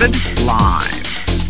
recorded live.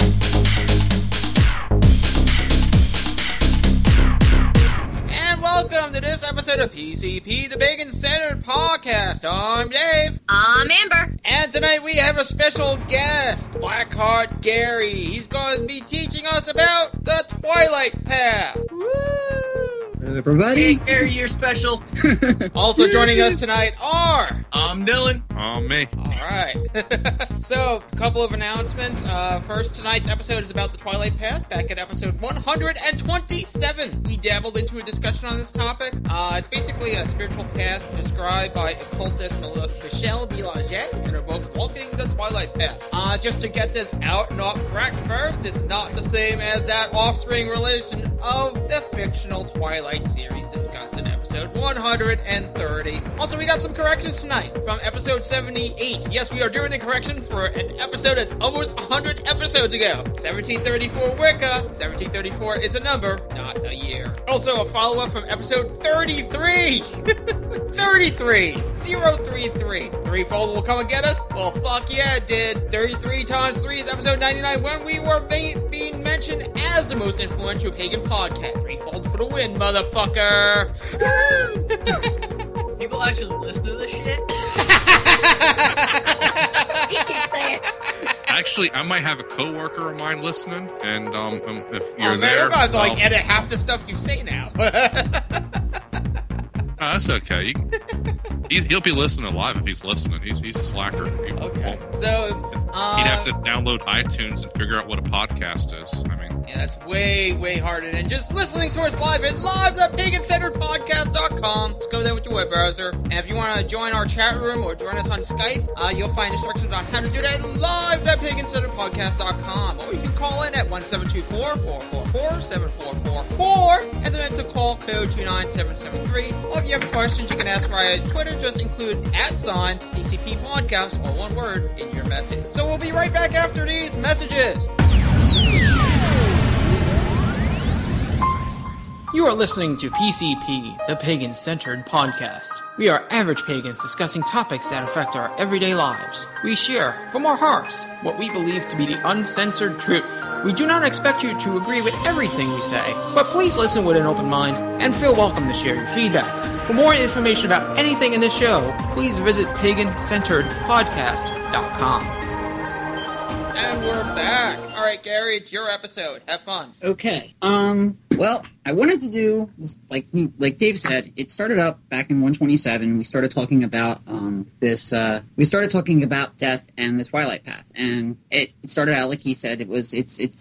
And welcome to this episode of PCP, the Pagan Centered Podcast. I'm Dave. I'm Amber. And tonight we have a special guest, Blackheart Gary. He's going to be teaching us about the Twilight Path. Woo! Everybody. Hey, Gary, you're special. Also joining us tonight are... I'm Dylan. Me. Alright. So, a couple of announcements. First, tonight's episode is about the Twilight Path. Back at episode 127, we dabbled into a discussion on this topic. It's basically a spiritual path described by occultist Michelle Belanger in her book, Walking the Twilight Path. Just to get this out and off track first, it's not the same as that offspring relation of the fictional Twilight series discussed in episode 130. Also, we got some corrections tonight from episode 78. Yes, we are doing a correction for an episode that's almost 100 episodes ago. 1734 Wicca. 1734 is a number, not a year. Also, a follow-up from episode 33. 33. 033. Threefold will come and get us? Well, fuck yeah, it did. 33 times 3 is episode 99 when we were being mentioned as the most influential pagan podcast. Threefold for the win, motherfucker. People actually listen to this shit? You can say it. Actually, I might have a coworker of mine listening, and if you're Man, there, we're going to well, edit half the stuff you say now. that's okay. He'll be listening live if he's listening. He's a slacker. Okay. So, He'd have to download iTunes and figure out what a podcast is. I mean, yeah, that's way, way harder than just listening to us live at live.pagancenteredpodcast.com. Just go there with your web browser. And if you want to join our chat room or join us on Skype, you'll find instructions on how to do that at live.pagancenteredpodcast.com. Or you can call in at 1-724-444-7444 and then to call code 29773. Or if you have questions, you can ask via Twitter. Just include @PCP Podcast or one word in your message. So we'll be right back after these messages. You are listening to PCP, the Pagan-Centered Podcast. We are average pagans discussing topics that affect our everyday lives. We share, from our hearts, what we believe to be the uncensored truth. We do not expect you to agree with everything we say, but please listen with an open mind and feel welcome to share your feedback. For more information about anything in this show, please visit pagancenteredpodcast.com. And we're back. All right, Gary, it's your episode. Have fun. Okay. Well, I wanted to do, like Dave said, it started up back in 127. We started talking about we started talking about death and the Twilight Path, and it started out like he said. There was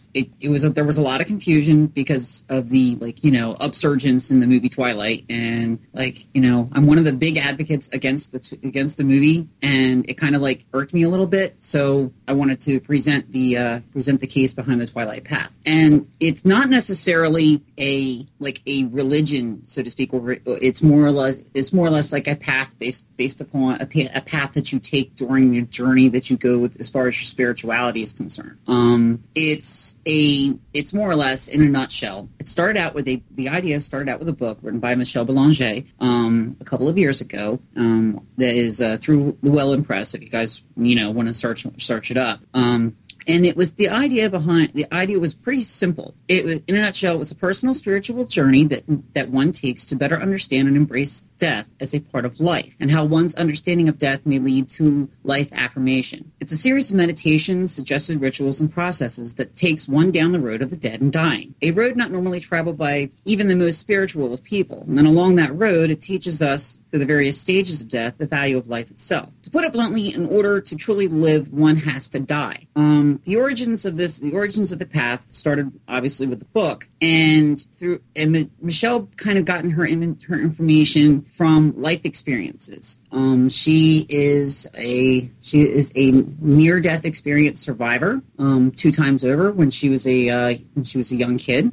a lot of confusion because of the upsurgence in the movie Twilight, and I'm one of the big advocates against the movie, and it kind of irked me a little bit. So I wanted to present the case behind the Twilight Path, and it's not necessarily a religion, so to speak, or it's more or less like a path based upon a path that you take during the journey that you go with as far as your spirituality is concerned. It's more or less in a nutshell. The idea started out with a book written by Michelle Belanger a couple of years ago. That is through Llewellyn Press. If you guys want to search it up. And it was the idea was pretty simple. In a nutshell, it was a personal spiritual journey that one takes to better understand and embrace death as a part of life, and how one's understanding of death may lead to life affirmation. It's a series of meditations, suggested rituals, and processes that takes one down the road of the dead and dying, a road not normally traveled by even the most spiritual of people. And then along that road, it teaches us, through the various stages of death, the value of life itself. To put it bluntly, in order to truly live, one has to die. The origins of the path started obviously with the book, and Michelle kind of gotten her information from life experiences. She is a near-death experience survivor, 2 times over when she was a young kid.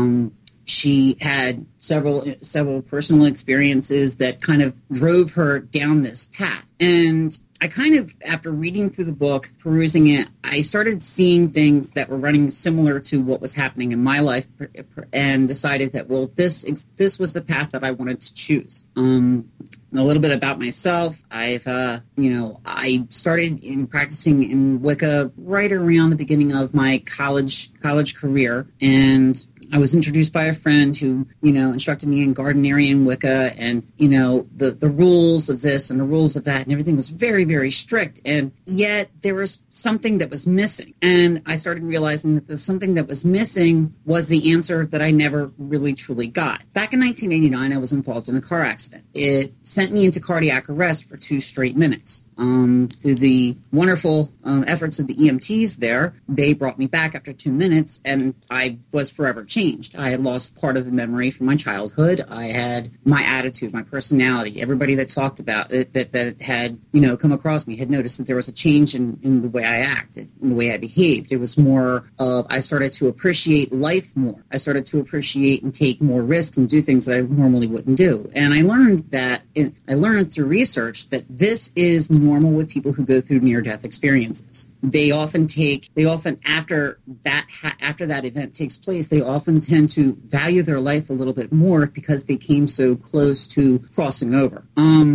She had several personal experiences that kind of drove her down this path, and I kind of, after reading through the book, perusing it, I started seeing things that were running similar to what was happening in my life, and decided that, well, this was the path that I wanted to choose. A little bit about myself. I started practicing in Wicca right around the beginning of my college career, and I was introduced by a friend who, instructed me in Gardnerian Wicca, and, the rules of this and the rules of that, and everything was very, very strict, and yet there was something that was missing. And I started realizing that the something that was missing was the answer that I never really truly got. Back in 1989, I was involved in a car accident. It sent me into cardiac arrest for 2 straight minutes. Through the wonderful efforts of the EMTs there, they brought me back after 2 minutes, and I was forever changed. I had lost part of the memory from my childhood. I had my attitude, my personality. Everybody that talked about it, that had, come across me, had noticed that there was a change in the way I acted, in the way I behaved. It was more of, I started to appreciate life more. I started to appreciate and take more risks and do things that I normally wouldn't do. And I learned through research that this is normal with people who go through near-death experiences. They often after that event takes place, they often tend to value their life a little bit more because they came so close to crossing over.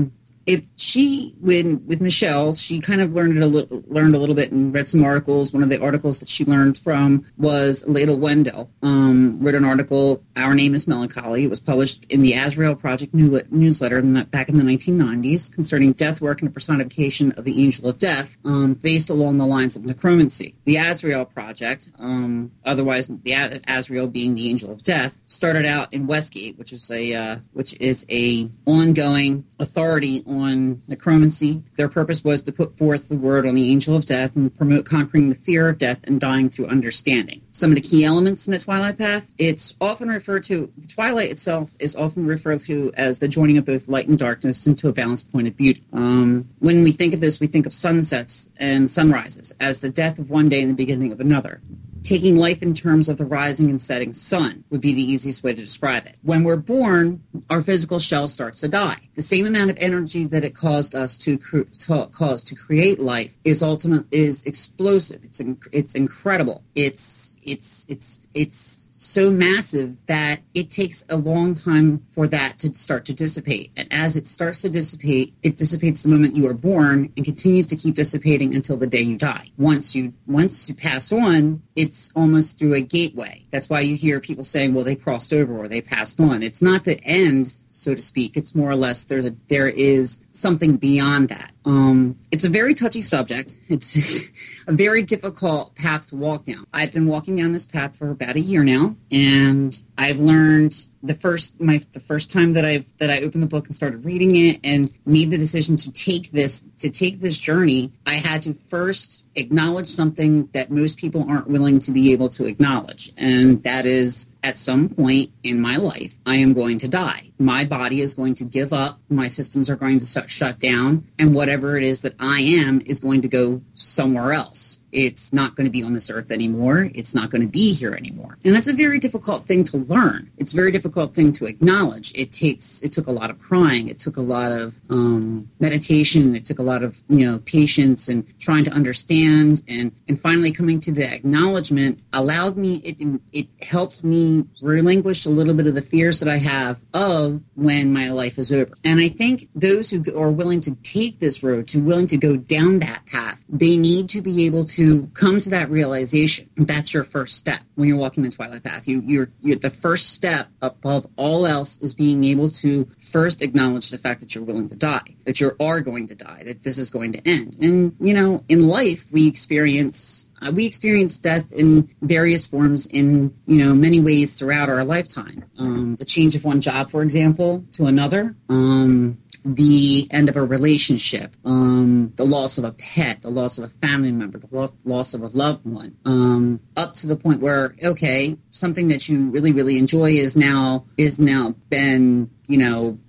With Michelle, she kind of learned a little bit and read some articles. One of the articles that she learned from was Ladle Wendell, wrote an article, Our Name is Melancholy. It was published in the Azrael Project newsletter back in the 1990s concerning death work and the personification of the angel of death, based along the lines of necromancy. The Azrael Project, otherwise the Azrael being the angel of death, started out in Westgate, which is a ongoing authority on necromancy. Their purpose was to put forth the word on the angel of death and promote conquering the fear of death and dying through understanding. Some of the key elements in the Twilight Path, the Twilight itself is often referred to as the joining of both light and darkness into a balanced point of beauty. When we think of this, we think of sunsets and sunrises as the death of one day and the beginning of another. Taking life in terms of the rising and setting sun would be the easiest way to describe it. When we're born, our physical shell starts to die. The same amount of energy that it caused us to create life is explosive. It's incredible. It's so massive that it takes a long time for that to start to dissipate. And as it starts to dissipate, it dissipates the moment you are born and continues to keep dissipating until the day you die. Once you pass on, it's almost through a gateway. That's why you hear people saying, well, they crossed over or they passed on. It's not the end, so to speak. It's more or less there is something beyond that. It's a very touchy subject. It's a very difficult path to walk down. I've been walking down this path for about a year now, and I've learned the first time that I opened the book and started reading it and made the decision to take this journey, I had to first acknowledge something that most people aren't willing to be able to acknowledge, and that is, at some point in my life, I am going to die. My body is going to give up, my systems are going to shut down, and whatever it is that I am is going to go somewhere else. It's not going to be on this earth anymore. It's not going to be here anymore. And that's a very difficult thing to learn. It's a very difficult thing to acknowledge. It took a lot of crying. It took a lot of meditation. It took a lot of, patience and trying to understand. And finally coming to the acknowledgement allowed me, it helped me relinquish a little bit of the fears that I have of when my life is over. And I think those who are willing to take this road, willing to go down that path, they need to be able to come to that realization. That's your first step when you're walking the Twilight Path. You're the first step above all else is being able to first acknowledge the fact that you're willing to die, that you are going to die, that this is going to end. And, in life, we experience death in various forms in, many ways throughout our lifetime. The change of one job, for example, to another, the end of a relationship, the loss of a pet, the loss of a family member, the loss of a loved one, up to the point where, okay, something that you really, really enjoy is now been,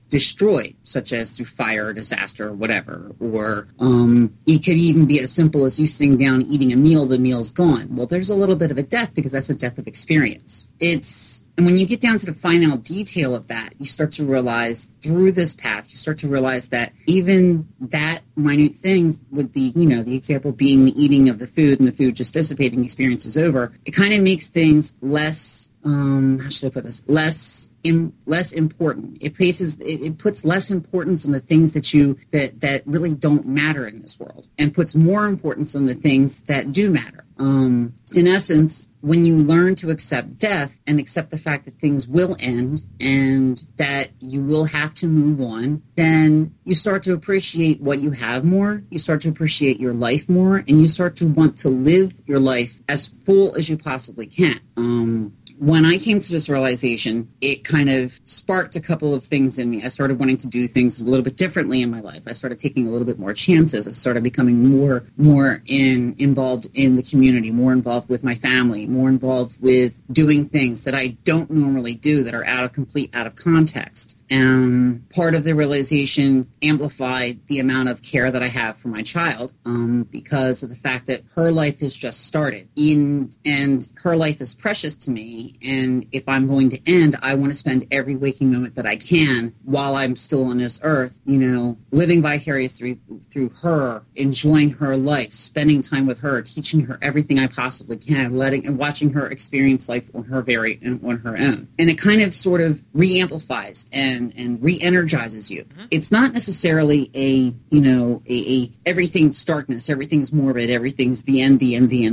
destroyed, such as through fire, disaster, or whatever. Or it could even be as simple as you sitting down eating a meal, the meal's gone. Well, there's a little bit of a death because that's a death of experience. And when you get down to the final detail of that, you start to realize through this path, you start to realize that even that minute things with the example being the eating of the food and the food just dissipating, experience is over, it kind of makes things less, how should I put this? Less important. It puts less importance on the things that really don't matter in this world and puts more importance on the things that do matter. In essence, when you learn to accept death and accept the fact that things will end and that you will have to move on, then you start to appreciate what you have more, you start to appreciate your life more, and you start to want to live your life as full as you possibly can. When I came to this realization, it kind of sparked a couple of things in me. I started wanting to do things a little bit differently in my life. I started taking a little bit more chances. I started becoming more involved in the community, more involved with my family, more involved with doing things that I don't normally do that are out of context. And part of the realization amplified the amount of care that I have for my child because of the fact that her life has just started. And her life is precious to me. And if I'm going to end, I want to spend every waking moment that I can while I'm still on this earth, living vicariously through her, enjoying her life, spending time with her, teaching her everything I possibly can, and watching her experience life on her own. And it kind of sort of re-amplifies and re-energizes you. Mm-hmm. It's not necessarily a everything's darkness, everything's morbid, everything's the end.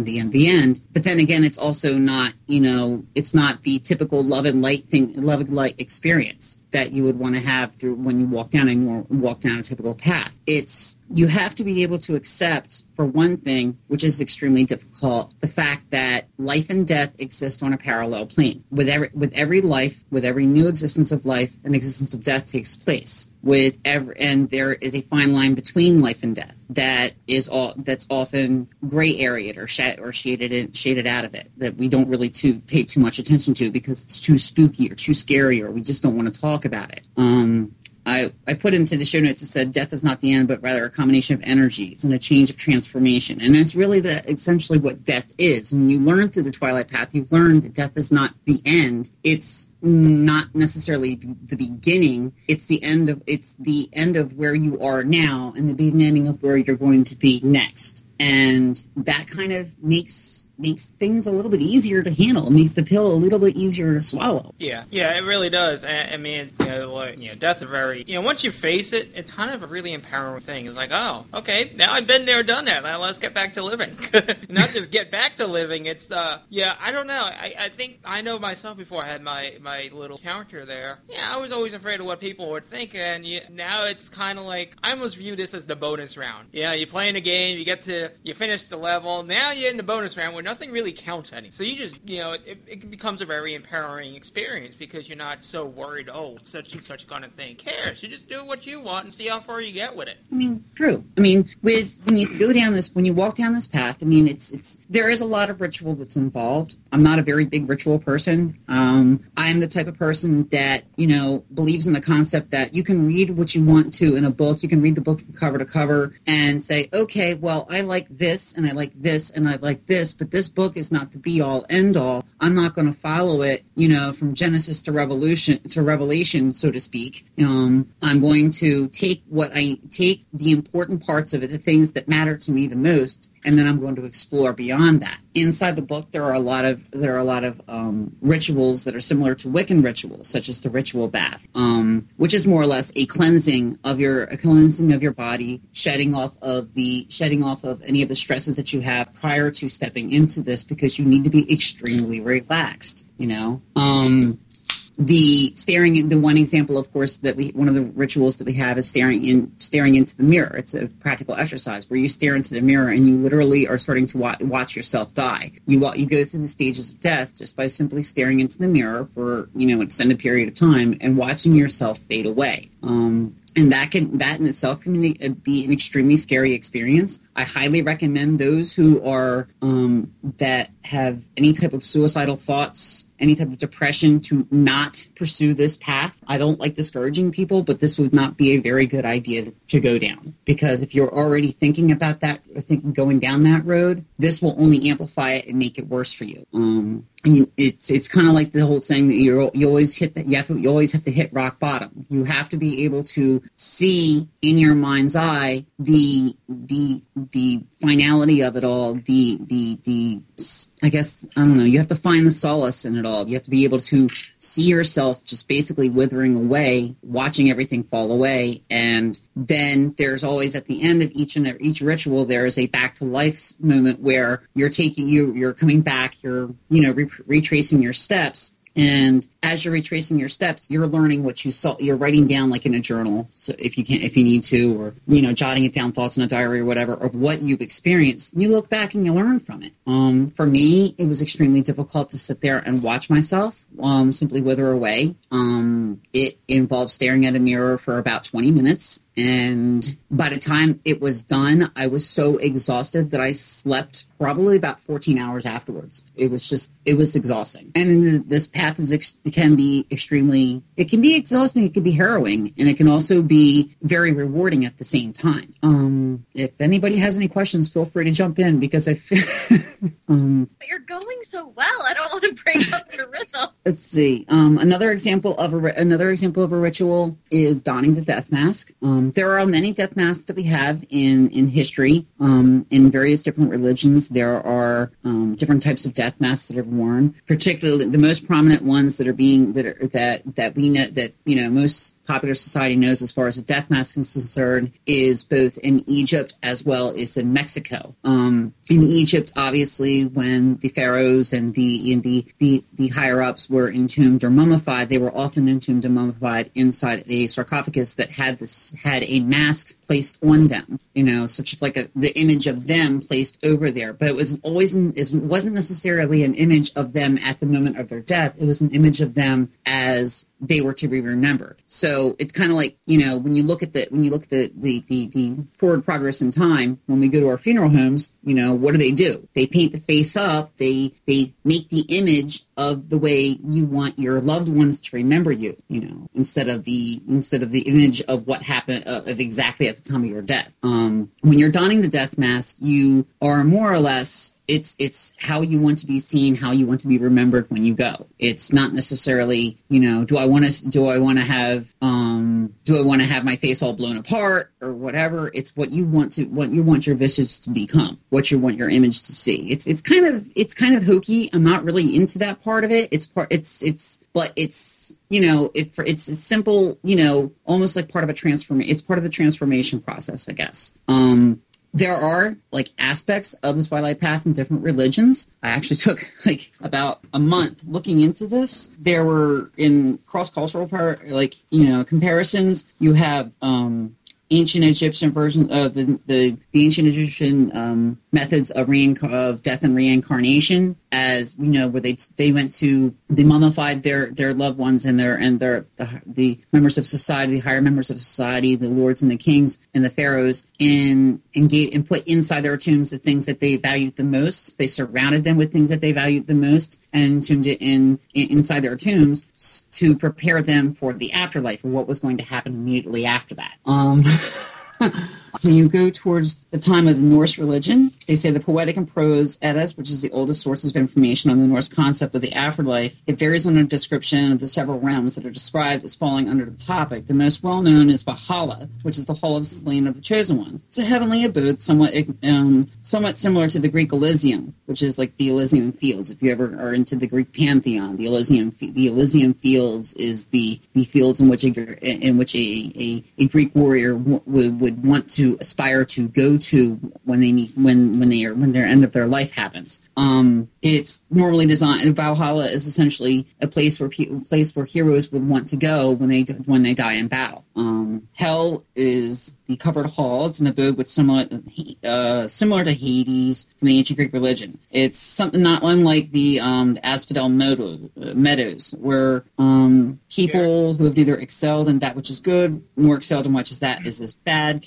But then again, it's also not, it's not the typical love and light experience that you would want to have through when you walk down a typical path. You have to be able to accept, for one thing, which is extremely difficult, the fact that life and death exist on a parallel plane. With every life, with every new existence of life, an existence of death takes place. And there is a fine line between life and death that's often gray areaed or shaded out of it, that we don't really pay too much attention to because it's too spooky or too scary, or we just don't want to talk about it. I put into the show notes, it said death is not the end, but rather a combination of energies and a change of transformation. And it's really essentially what death is. And you learn through the Twilight Path, you learn that death is not the end. It's not necessarily the beginning. It's the end of where you are now and the beginning of where you're going to be next. And that kind of makes things a little bit easier to handle. It makes the pill a little bit easier to swallow. Yeah, it really does. I mean, death's a very, once you face it, it's kind of a really empowering thing. It's like, oh, okay, now I've been there, done that. Now let's get back to living. Not just get back to living. It's I don't know. I think I know myself before I had my little character there. Yeah, I was always afraid of what people would think, and now it's kind of like, I almost view this as the bonus round. You're playing a game, you finish the level, now you're in the bonus round where nothing really counts any. So you just, it becomes a very empowering experience because you're not so worried, such and such kind of thing. Cares. You just do what you want and see how far you get with it. I mean, true. I mean, when you walk down this path, I mean, there is a lot of ritual that's involved. I'm not a very big ritual person. I'm the type of person that, believes in the concept that you can read what you want to in a book. You can read the book from cover to cover and say, okay, well, I like this and I like this and I like this, but this book is not the be all end all. I'm not going to follow it, from Genesis to Revelation, so to speak. I'm going to take the important parts of it, the things that matter to me the most, and then I'm going to explore beyond that. Inside the book, there are a lot of rituals that are similar to Wiccan rituals, such as the ritual bath, which is more or less a cleansing of your body, shedding off of any of the stresses that you have prior to stepping into this, because you need to be extremely relaxed. The one example, of course, one of the rituals that we have is staring into the mirror. It's a practical exercise where you stare into the mirror and you literally are starting to watch yourself die. You go through the stages of death just by simply staring into the mirror for, an extended period of time and watching yourself fade away. And that in itself can be an extremely scary experience. I highly recommend those who are that have any type of suicidal thoughts any type of depression to not pursue this path. I don't like discouraging people, but this would not be a very good idea to go down, because if you're already thinking about that or thinking going down that road, this will only amplify it and make it worse for you. It's kind of like the whole saying that you always have to hit rock bottom. You have to be able to see in your mind's eye the finality of it all. I guess, I don't know. You have to find the solace in it all. You have to be able to see yourself just basically withering away, watching everything fall away, and then there's always at the end of each ritual there is a back to life moment where you're coming back, you're retracing your steps. And as you're retracing your steps, you're learning what you saw. You're writing down like in a journal, so if you need to, or jotting it down, thoughts in a diary or whatever of what you've experienced. You look back and you learn from it. For me, it was extremely difficult to sit there and watch myself simply wither away. It involved staring at a mirror for about 20 minutes. And by the time it was done, I was so exhausted that I slept probably about 14 hours afterwards. It was exhausting. And this path can be extremely exhausting, it can be harrowing, and it can also be very rewarding at the same time. If anybody has any questions, feel free to jump in, because I feel... But you're going so well. I don't want to break up your rhythm. Let's see. Another example of a ritual is donning the death mask. There are many death masks that we have in history. In various different religions, there are different types of death masks that are worn. Particularly, the most prominent ones that most popular society knows as far as a death mask is concerned is both in Egypt as well as in Mexico. In Egypt, obviously, when the pharaohs and the higher ups were entombed or mummified, they were often entombed and mummified inside a sarcophagus that had a mask placed on them, such as like the image of them placed over there. But it wasn't necessarily an image of them at the moment of their death. It was an image of them as they were to be remembered. So it's kind of like, when you look at the forward progress in time, when we go to our funeral homes, what do? They paint the face up. They make the image of the way you want your loved ones to remember you, instead of the image of what happened of exactly at the time of your death. When you're donning the death mask, you are more or less, it's how you want to be seen, how you want to be remembered when you go. It's not necessarily, do I want to have my face all blown apart or whatever. It's what you want your visage to become, what you want your image to see. It's kind of hokey. I'm not really into that part of it. It's simple, almost like part of a transformation. It's part of the transformation process, I guess. There are aspects of the Twilight Path in different religions. I actually took about a month looking into this. There were, in cross-cultural comparisons, you have ancient Egyptian version of the ancient Egyptian methods of death and reincarnation, as where they mummified their loved ones and the members of society, the higher members of society, the lords and the kings and the pharaohs, and put inside their tombs the things that they valued the most. They surrounded them with things that they valued the most and entombed it inside their tombs to prepare them for the afterlife, or what was going to happen immediately after that. When you go towards the time of the Norse religion, they say the Poetic and Prose Eddas, which is the oldest sources of information on the Norse concept of the afterlife. It varies on a description of the several realms that are described as falling under the topic. The most well-known is Valhalla, which is the hall of the slain of the chosen ones. It's a heavenly abode, somewhat similar to the Greek Elysium, which is like the Elysian Fields. If you ever are into the Greek pantheon, the Elysian Fields is the fields in which a Greek warrior would want to aspire to go to when their end of their life happens. It's normally designed. Valhalla is essentially a place where heroes would want to go when they die in battle. Hell is the covered hall. It's an abode with similar to Hades from the ancient Greek religion. It's something not unlike the Asphodel Meadows, where people who have neither excelled in that which is good, nor excelled in what is bad, can go to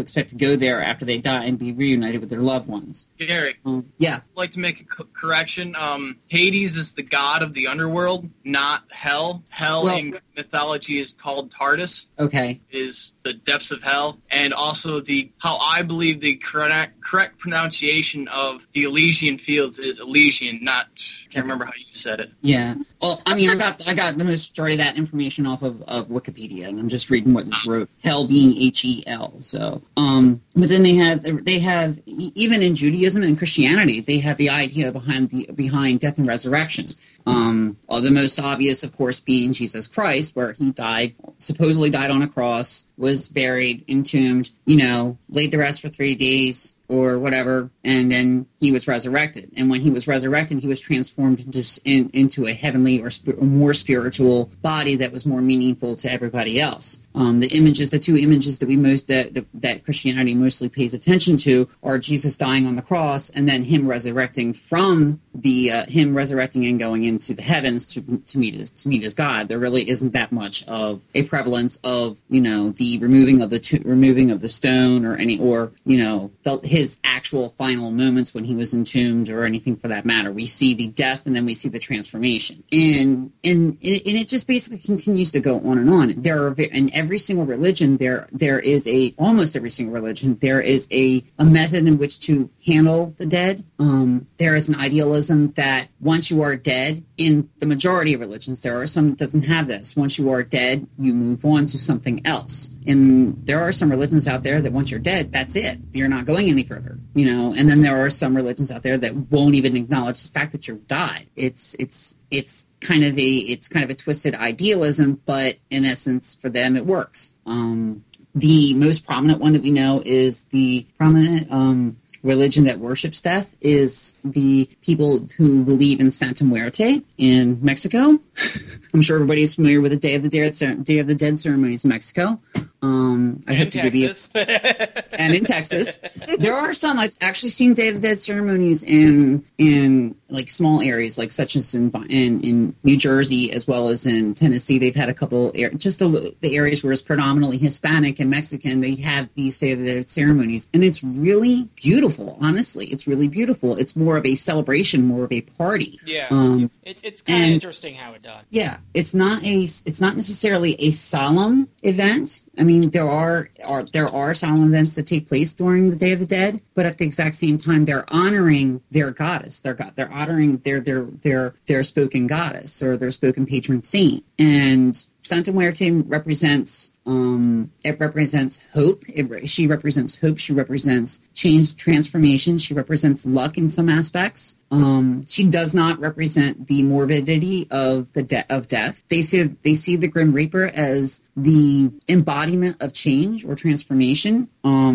who expect to go there after they die and be reunited with their loved ones. Gary, Yeah. I'd like to make a correction. Hades is the god of the underworld, not hell. Hell in mythology is called Tartarus. Okay. Is the depths of hell, and also how I believe the correct pronunciation of the Elysian Fields is Elysian, not. I can't remember how you said it. Yeah. Well, I mean, I got the majority of that information off of Wikipedia, and I'm just reading what was wrote. Hell being HEL. So, but then they have even in Judaism and Christianity, they have the idea behind death and resurrection. The most obvious, of course, being Jesus Christ, where he supposedly died on a cross, was buried, entombed, laid to rest for 3 days or whatever, and then he was resurrected. And when he was resurrected, he was transformed into a heavenly or more spiritual body that was more meaningful to everybody else. The two images that Christianity mostly pays attention to are Jesus dying on the cross, and then him resurrecting and going into the heavens to meet his God. There really isn't that much of a prevalence of the removing of the stone or his actual final moments when he was entombed or anything for that matter. We see the death and then we see the transformation, and it just basically continues to go on and on. In every single religion, almost every single religion, there is a method in which to handle the dead. There is an idealism that once you are dead, in the majority of religions, there are some that doesn't have this. Once you are dead, you move on to something else. And there are some religions out there that once you're dead, that's it. You're not going any further, And then there are some religions out there that won't even acknowledge the fact that you died. It's kind of a twisted idealism, but in essence, for them, it works. The most prominent one that we know is the prominent religion that worships death is the people who believe in Santa Muerte in Mexico. I'm sure everybody's familiar with the Day of the Dead ceremonies in Mexico. I hope to be and in Texas. There are some. I've actually seen Day of the Dead ceremonies in like small areas, like such as in New Jersey as well as in Tennessee. They've had a couple the areas where it's predominantly Hispanic and Mexican. They have these Day of the Dead ceremonies, and it's really beautiful. Honestly, it's really beautiful. It's more of a celebration, more of a party. Yeah, it's kind of interesting how it's done. Yeah, it's not necessarily a solemn event. I mean, there are solemn events that take place during the Day of the Dead, but at the exact same time, they're honoring their goddess. They're honoring their spoken goddess or their spoken patron saint. And Santa Muerte represents hope. She represents hope. She represents change, transformation. She represents luck in some aspects. She does not represent the morbidity of death. They see the Grim Reaper as the embodiment of change or transformation.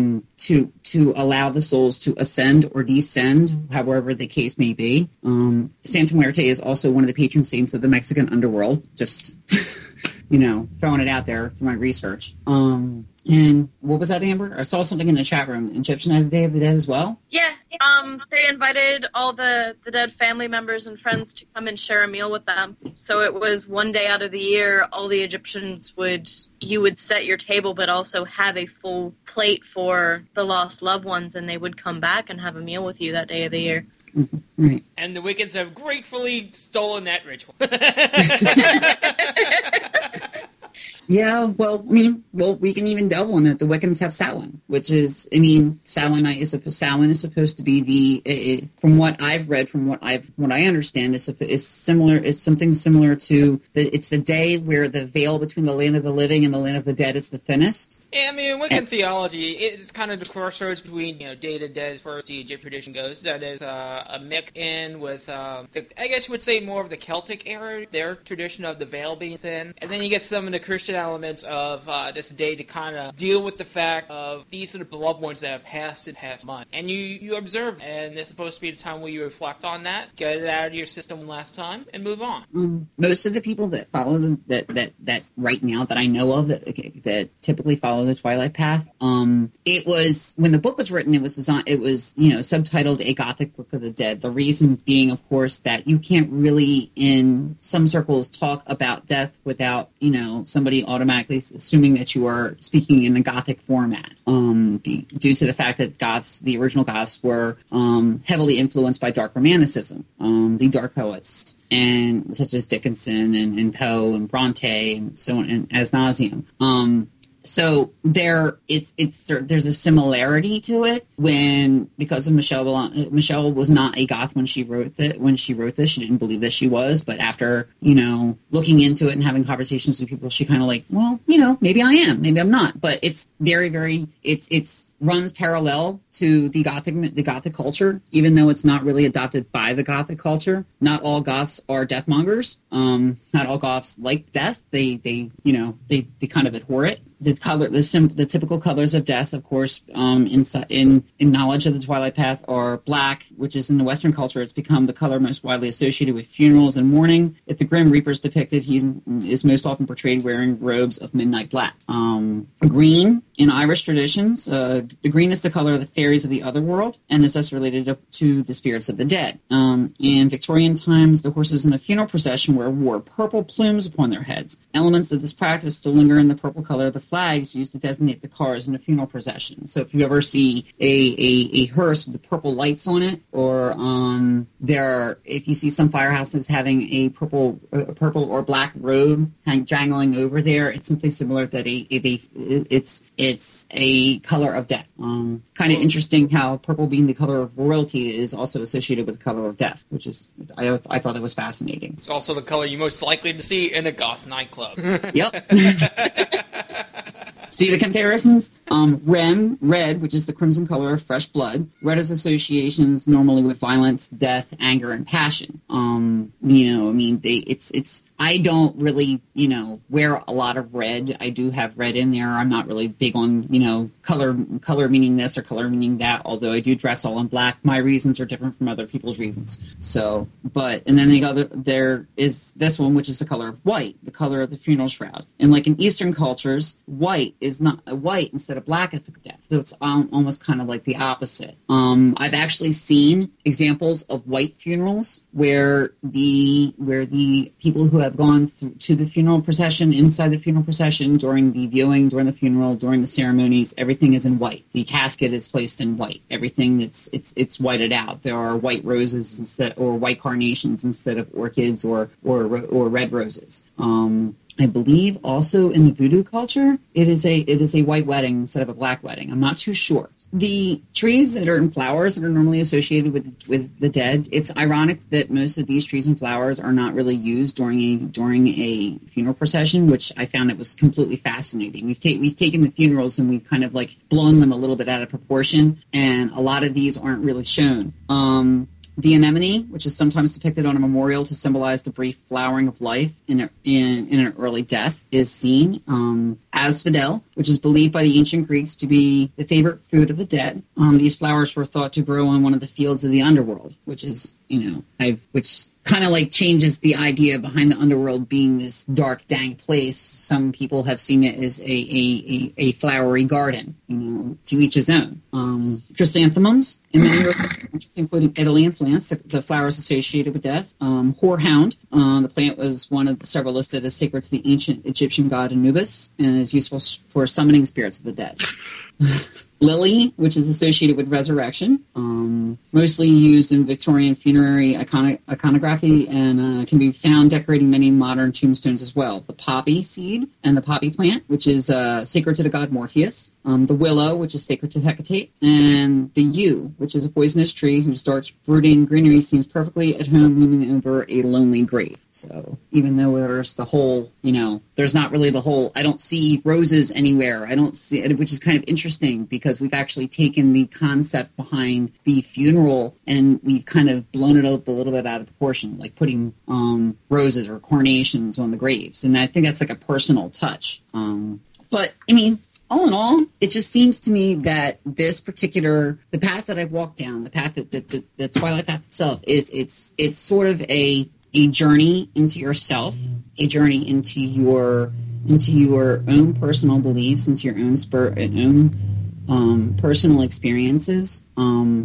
To allow the souls to ascend or descend, however the case may be. Santa Muerte is also one of the patron saints of the Mexican underworld. Just throwing it out there through my research. And what was that, Amber? I saw something in the chat room. Egyptian had a Day of the Dead as well? Yeah. They invited all the dead family members and friends to come and share a meal with them. So it was one day out of the year, all the Egyptians you would set your table, but also have a full plate for the lost loved ones, and they would come back and have a meal with you that day of the year. Mm-hmm. Right. And the Wiccans have gratefully stolen that ritual. Yeah, well, we can even delve on it. The Wiccans have Samhain, which is, Samhain is supposed to be from what I've read, from what I understand, is similar. It's something similar to it's the day where the veil between the land of the living and the land of the dead is the thinnest. Yeah, Wiccan theology, it's kind of the crossroads between, Day of the Dead as far as the Egyptian tradition goes. That is a mix in with, I guess you would say more of the Celtic era, their tradition of the veil being thin. And then you get some of the Christian elements of this day to kind of deal with the fact of these are the loved ones that have passed on. And you observe, and it's supposed to be the time where you reflect on that, get it out of your system last time, and move on. Most of the people that follow that right now that I know of that typically follow the Twilight Path, it was when the book was written, it was subtitled A Gothic Book of the Dead. The reason being, of course, that you can't really in some circles talk about death without somebody somebody automatically assuming that you are speaking in a Gothic format, due to the fact that the original Goths were heavily influenced by dark romanticism, the dark poets, and such as Dickinson and Poe and Bronte and so on, and as nauseum. So there's a similarity to it because of Michelle was not a Goth when she wrote this. She didn't believe that she was, but after, looking into it and having conversations with people, she kind of like, well, maybe I am, maybe I'm not. But it's very, very, it's runs parallel to the Gothic culture, even though it's not really adopted by the Gothic culture. Not all Goths are deathmongers. Not all Goths like death. They kind of abhor it. The typical colors of death, of course, in knowledge of the Twilight Path are black, which is in the Western culture, it's become the color most widely associated with funerals and mourning. If the Grim Reaper is depicted, he is most often portrayed wearing robes of midnight black. Green, in Irish traditions, the green is the color of the fairies of the otherworld, and is thus related to the spirits of the dead. In Victorian times, the horses in a funeral procession wore purple plumes upon their heads. Elements of this practice still linger in the purple color of the flags used to designate the cars in a funeral procession. So if you ever see a hearse with the purple lights on it, or if you see some firehouses having a purple or black robe jangling over there, it's something similar that it's a color of death. Kind of interesting how purple being the color of royalty is also associated with the color of death, which is I thought it was fascinating. It's also the color you're most likely to see in a goth nightclub. Yep. See the comparisons? Red, which is the crimson color of fresh blood. Red has associations normally with violence, death, anger, and passion. I don't really, wear a lot of red. I do have red in there. I'm not really big on, color meaning this or color meaning that, although I do dress all in black. My reasons are different from other people's reasons. So, and then there is this one, which is the color of white, the color of the funeral shroud. And like in Eastern cultures, white is not white instead of black is the death. So it's almost kind of like the opposite. I've actually seen examples of white funerals where the people who have gone to the funeral procession, inside the funeral procession, during the viewing, during the funeral, during the ceremonies, everything is in white. The casket is placed in white. Everything it's whited out. There are white roses or white carnations instead of orchids or red roses. I believe also in the voodoo culture, it is a white wedding instead of a black wedding. I'm not too sure. The trees that are in flowers that are normally associated with the dead, it's ironic that most of these trees and flowers are not really used during a funeral procession, which I found it was completely fascinating. We've taken the funerals and we've kind of like blown them a little bit out of proportion, and a lot of these aren't really shown. The anemone, which is sometimes depicted on a memorial to symbolize the brief flowering of life in an early death, is seen. Asphodel, which is believed by the ancient Greeks to be the favorite food of the dead. These flowers were thought to grow on one of the fields of the underworld, which is, which kind of like changes the idea behind the underworld being this dark, dank place. Some people have seen it as a flowery garden, to each his own. Chrysanthemums, in many countries, including Italy and France, the flowers associated with death. Horehound, the plant was one of the several listed as sacred to the ancient Egyptian god Anubis, and is useful for summoning spirits of the dead. Lily, which is associated with resurrection, mostly used in Victorian funerary iconography, and can be found decorating many modern tombstones as well. The poppy seed and the poppy plant, which is sacred to the god Morpheus. The willow, which is sacred to Hecate, and the yew, which is a poisonous tree whose dark, brooding greenery seems perfectly at home looming over a lonely grave. So even though there's the whole, there's not really the whole, I don't see roses anywhere. I don't see it, which is kind of interesting because we've actually taken the concept behind the funeral and we've kind of blown it up a little bit out of proportion, like putting roses or carnations on the graves. And I think that's like a personal touch. But I mean, all in all, it just seems to me that this particular, the path that I've walked down, the path that the Twilight Path itself is, it's sort of a journey into yourself, a journey into your own personal beliefs, into your own personal experiences,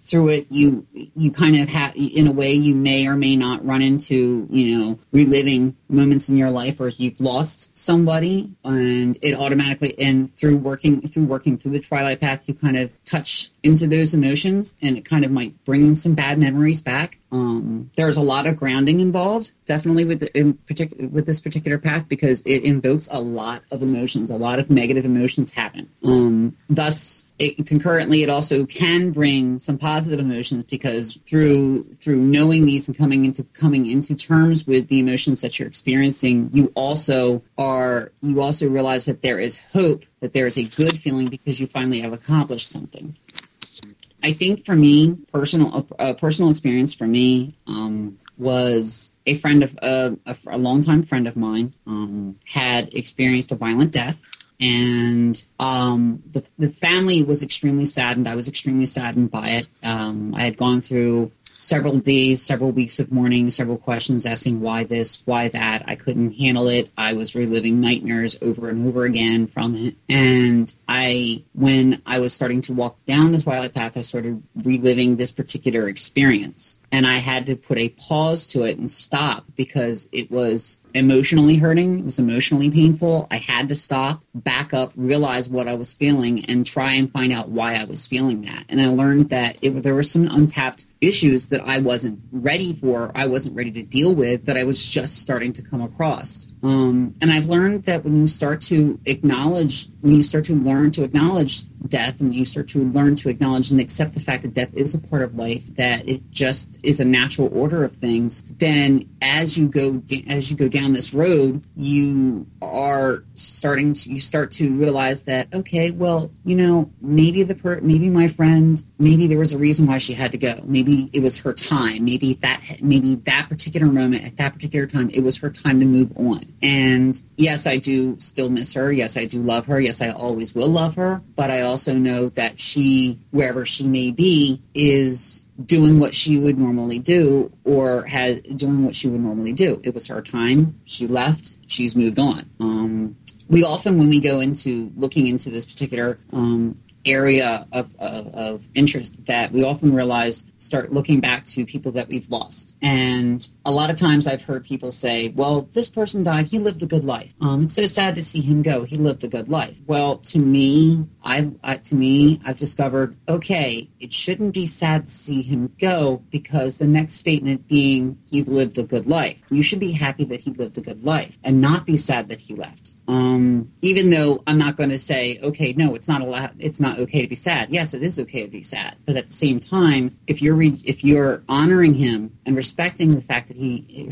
through it, you kind of have, in a way, you may or may not run into, reliving moments in your life where you've lost somebody, and it automatically, and through working through the Twilight Path, you kind of touch into those emotions, and it kind of might bring some bad memories back. There's a lot of grounding involved, definitely with this particular path, because it invokes a lot of emotions. A lot of negative emotions happen. Thus, concurrently, it also can bring some positive emotions, because through knowing these and coming into terms with the emotions that you're experiencing, you also realize that there is hope, that there is a good feeling because you finally have accomplished something. I think for me, personal experience for me was a friend of a longtime friend of mine had experienced a violent death, and the family was extremely saddened. I was extremely saddened by it. I had gone through several days, several weeks of mourning, several questions asking why this, why that. I couldn't handle it. I was reliving nightmares over and over again from it. And when I was starting to walk down the Twilight Path, I started reliving this particular experience. And I had to put a pause to it and stop, because it was emotionally hurting. It was emotionally painful. I had to stop, back up, realize what I was feeling, and try and find out why I was feeling that. And I learned that there were some untapped issues that I wasn't ready for, I wasn't ready to deal with, that I was just starting to come across. And I've learned that when you start to learn to acknowledge death, and you start to learn to acknowledge and accept the fact that death is a part of life, that it just is a natural order of things, then as you go down this road, you start to realize that, okay, well, maybe my friend, maybe there was a reason why she had to go. Maybe it was her time. Maybe that particular moment at that particular time, it was her time to move on. And yes, I do still miss her. Yes, I do love her. Yes, I always will love her. But I also know that she, wherever she may be, is doing what she would normally do, or doing what she would normally do. It was her time. She left. She's moved on. We often, when we go into looking into this particular area of interest, that we often start looking back to people that we've lost. And a lot of times I've heard people say, well, this person died, he lived a good life. It's so sad to see him go, he lived a good life. Well, to me, I've discovered, okay, it shouldn't be sad to see him go, because the next statement being, he's lived a good life. You should be happy that he lived a good life, and not be sad that he left. Even though I'm not going to say, okay, no, it's not okay to be sad. Yes, it is okay to be sad. But at the same time, if you're honoring him and respecting the fact that he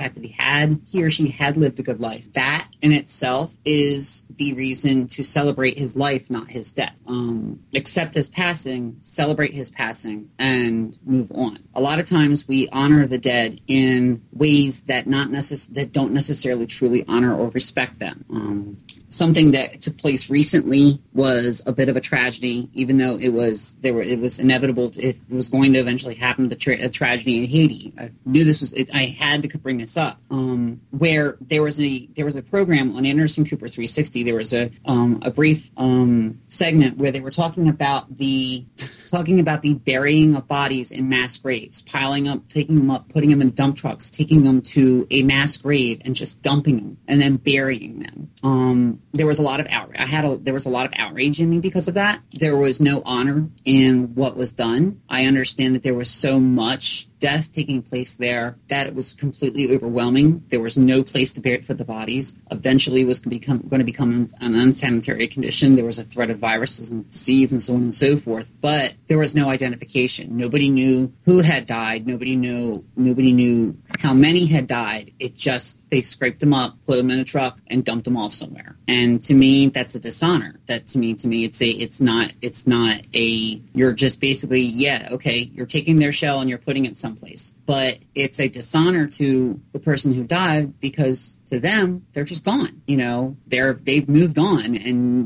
or she had lived a good life, that in itself is the reason to celebrate his life, not his death. Accept his passing, celebrate his passing, and move on. A lot of times we honor the dead in ways that don't necessarily truly honor or respect them. Something that took place recently was a bit of a tragedy, even though it was inevitable. It was going to eventually happen. A tragedy in Haiti. I knew this was. I had to bring this up. Where there was a program on Anderson Cooper 360. There was a brief segment where they were talking about the burying of bodies in mass graves, piling up, taking them up, putting them in dump trucks, taking them to a mass grave and just dumping them and then burying them. There was a lot of outrage. There was a lot of outrage in me because of that. There was no honor in what was done. I understand that there was so much death taking place there that it was completely overwhelming. There was no place to put the bodies. Eventually, it was going to become an unsanitary condition. There was a threat of viruses and disease and so on and so forth. But there was no identification. Nobody knew who had died. Nobody knew how many had died. They scraped them up, put them in a truck, and dumped them off somewhere. And to me, that's a dishonor. That to me, it's not you're just basically, you're taking their shell and you're putting it someplace. But it's a dishonor to the person who died, because to them, they're just gone. They've moved on, and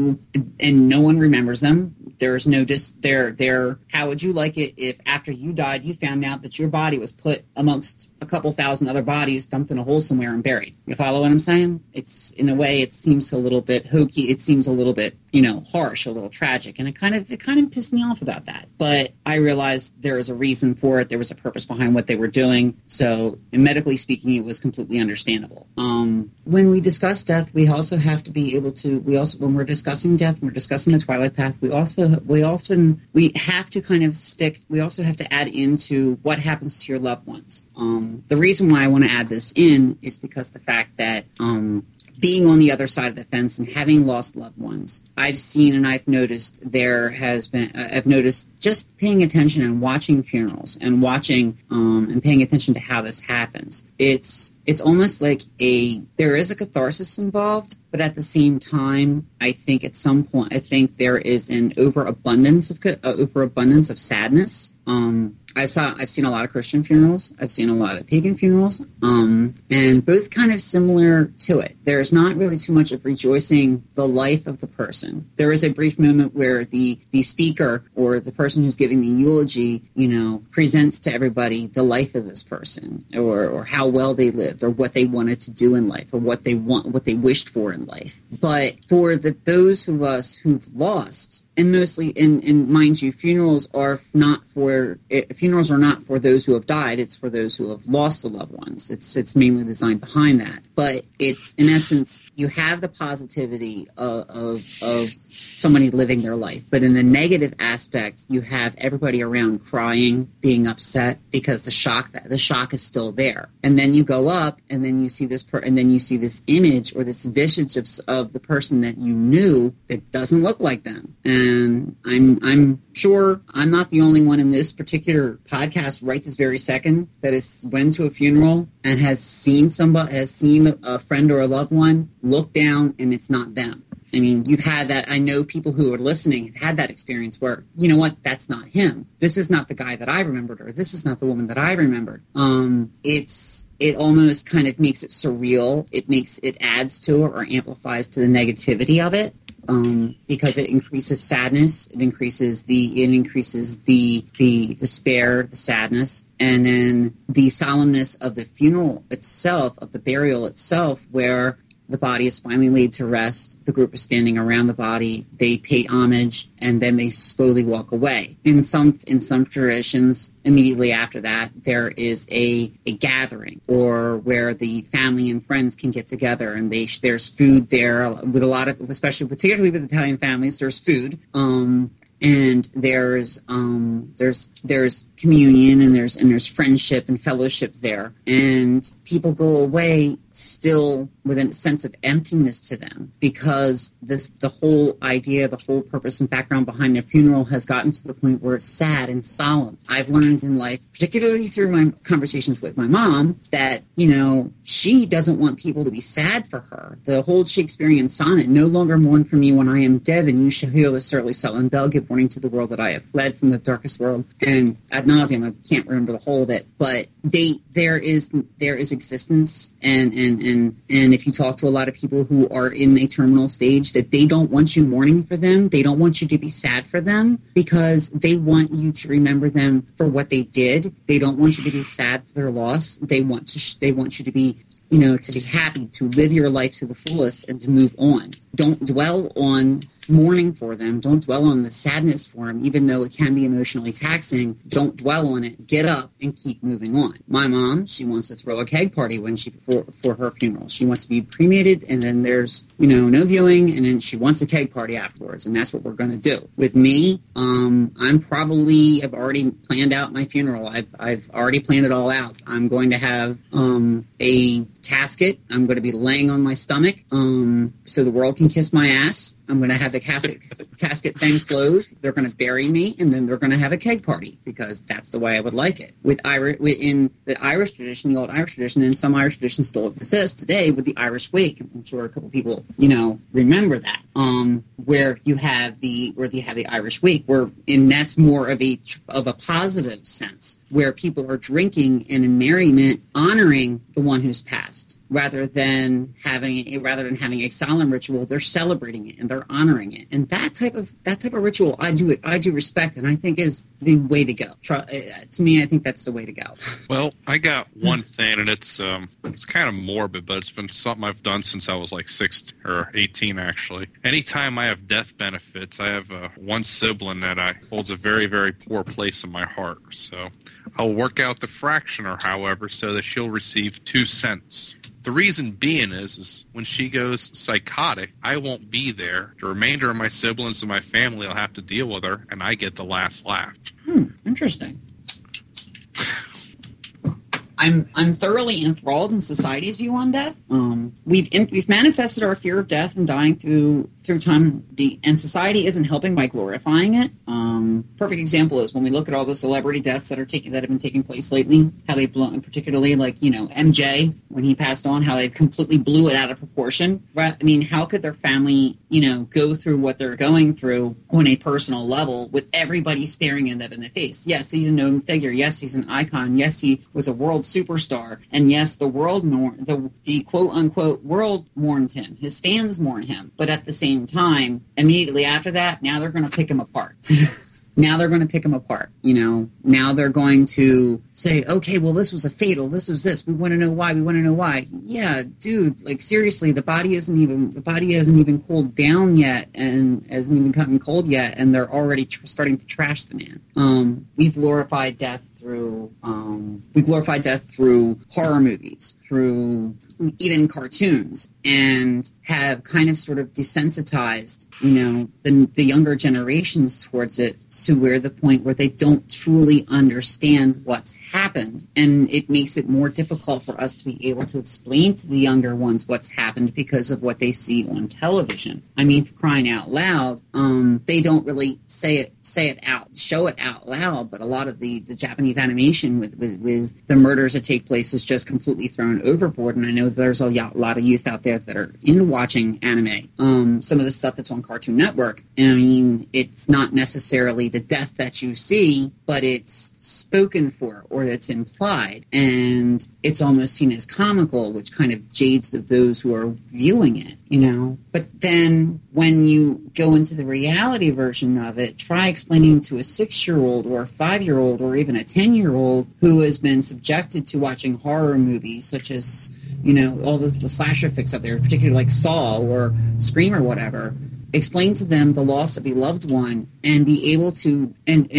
no one remembers them. There's no how would you like it if after you died, you found out that your body was put amongst a couple thousand other bodies, dumped in a hole somewhere and buried? You follow what I'm saying? It's, in a way, it seems a little bit hokey. It seems a little bit harsh, a little tragic, and it kind of pissed me off about that. But I realized there was a reason for it. There was a purpose behind what they were doing. So, medically speaking, it was completely understandable. When we discuss death, we also have to be able to. When we're discussing death, when we're discussing the Twilight Path, we have to kind of stick. We also have to add into what happens to your loved ones. The reason why I want to add this in is because the fact that being on the other side of the fence and having lost loved ones, I've seen and I've noticed I've noticed just paying attention and watching funerals and watching and paying attention to how this happens. It's almost like there is a catharsis involved, but at the same time, I think at some point, there is an overabundance of sadness. I've seen a lot of Christian funerals. I've seen a lot of pagan funerals, and both kind of similar to it. There's not really too much of rejoicing the life of the person. There is a brief moment where the speaker or the person who's giving the eulogy, presents to everybody the life of this person, or how well they lived, or what they wanted to do in life, or what they wished for in life. But for those of us who've lost. And mostly, and mind you, funerals are not for those who have died. It's for those who have lost the loved ones. It's mainly designed behind that. But it's, in essence, you have the positivity of somebody living their life. But in the negative aspect, you have everybody around crying, being upset because the shock is still there. And then you go up, and then you see this image or this visage of the person that you knew that doesn't look like them. And I'm sure I'm not the only one in this particular podcast right this very second that has went to a funeral and has seen a friend or a loved one look down and it's not them. I mean, you've had that. I know people who are listening have had that experience where, you know what, that's not him. This is not the guy that I remembered, or this is not the woman that I remembered. It almost kind of makes it surreal. It adds to it or amplifies to the negativity of it. Because it increases sadness, it increases the despair, the sadness, and then the solemnness of the funeral itself, of the burial itself, where the body is finally laid to rest. The group is standing around the body. They pay homage, and then they slowly walk away. In some traditions, immediately after that, there is a gathering, or where the family and friends can get together, and there's food there with a lot of, particularly with Italian families, there's food. And there's communion, and there's friendship and fellowship there, and people go away still with a sense of emptiness to them, because the whole idea, the whole purpose and background behind their funeral has gotten to the point where it's sad and solemn. I've learned in life, particularly through my conversations with my mom, that she doesn't want people to be sad for her. The whole Shakespearean sonnet, "No longer mourn for me when I am dead, and you shall hear the surly sullen bell give warning to the world that I have fled from the darkest world," and ad nauseum. I can't remember the whole of it, but there is existence, and if you talk to a lot of people who are in a terminal stage, that they don't want you mourning for them. They don't want you to be sad for them, because they want you to remember them for what they did. They don't want you to be sad for their loss. They want you to be to be happy, to live your life to the fullest, and to move on. Don't dwell on mourning for them. Don't dwell on the sadness for them, even though it can be emotionally taxing. Don't dwell on it. Get up and keep moving on. My mom, she wants to throw a keg party for her funeral. She wants to be cremated, and then there's no viewing, and then she wants a keg party afterwards, and that's what we're going to do. With me, I've already planned out my funeral. I've already planned it all out. I'm going to have a casket. I'm going to be laying on my stomach, so the world can kiss my ass. I'm going to have the casket then closed. They're going to bury me, and then they're going to have a keg party, because that's the way I would like it. In the Irish tradition, the old Irish tradition, and some Irish traditions still exist today with the Irish wake. I'm sure a couple people, remember that. Where you have the Irish wake, and that's more of a positive sense, where people are drinking and in merriment, honoring the one who's passed. rather than having a solemn ritual, they're celebrating it and they're honoring it. And that type of ritual, I do respect, and I think is the way to go. To me, I think that's the way to go. Well, I got one thing, and it's kind of morbid, but it's been something I've done since I was like 16 or 18, actually. Anytime I have death benefits, I have one sibling that holds a very, very poor place in my heart. So I'll work out the fractioner, however, so that she'll receive 2 cents. The reason being is when she goes psychotic, I won't be there. The remainder of my siblings and my family will have to deal with her, and I get the last laugh. Interesting. I'm thoroughly enthralled in society's view on death. We've manifested our fear of death and dying through time, and society isn't helping by glorifying it. Perfect example is when we look at all the celebrity deaths that have been taking place lately. How they blow, particularly MJ when he passed on, how they completely blew it out of proportion. I mean, how could their family go through what they're going through on a personal level with everybody staring at them in the face? Yes, he's a known figure. Yes, he's an icon. Yes, he was a world superstar. And yes, the quote unquote world mourns him. His fans mourn him. But at the same time, immediately after that, now they're going to pick him apart. Now they're going to pick him apart. Now they're going to say, okay, well, this was a fatal. This was this. We want to know why. Yeah, dude, like seriously, the body hasn't even cooled down yet and hasn't even gotten cold yet, and they're already starting to trash the man. We've glorified death through horror movies, through even cartoons, and have kind of sort of desensitized, the younger generations towards it to the point where they don't truly understand what's happened. And it makes it more difficult for us to be able to explain to the younger ones what's happened because of what they see on television. I mean, for crying out loud, they don't really show it out loud, but a lot of the Japanese animation with the murders that take place is just completely thrown overboard. And I know there's a lot of youth out there that are into watching anime. Some of the stuff that's on Cartoon Network, I mean, it's not necessarily the death that you see, but it's spoken for or it's implied, and it's almost seen as comical, which kind of jades those who are viewing it, But then when you go into the reality version of it, try explaining to a 6-year-old or a 5-year-old or even a 10-year-old who has been subjected to watching horror movies such as, all the slasher flicks out there, particularly like Saw or Scream or whatever. Explain to them the loss of a loved one and be able to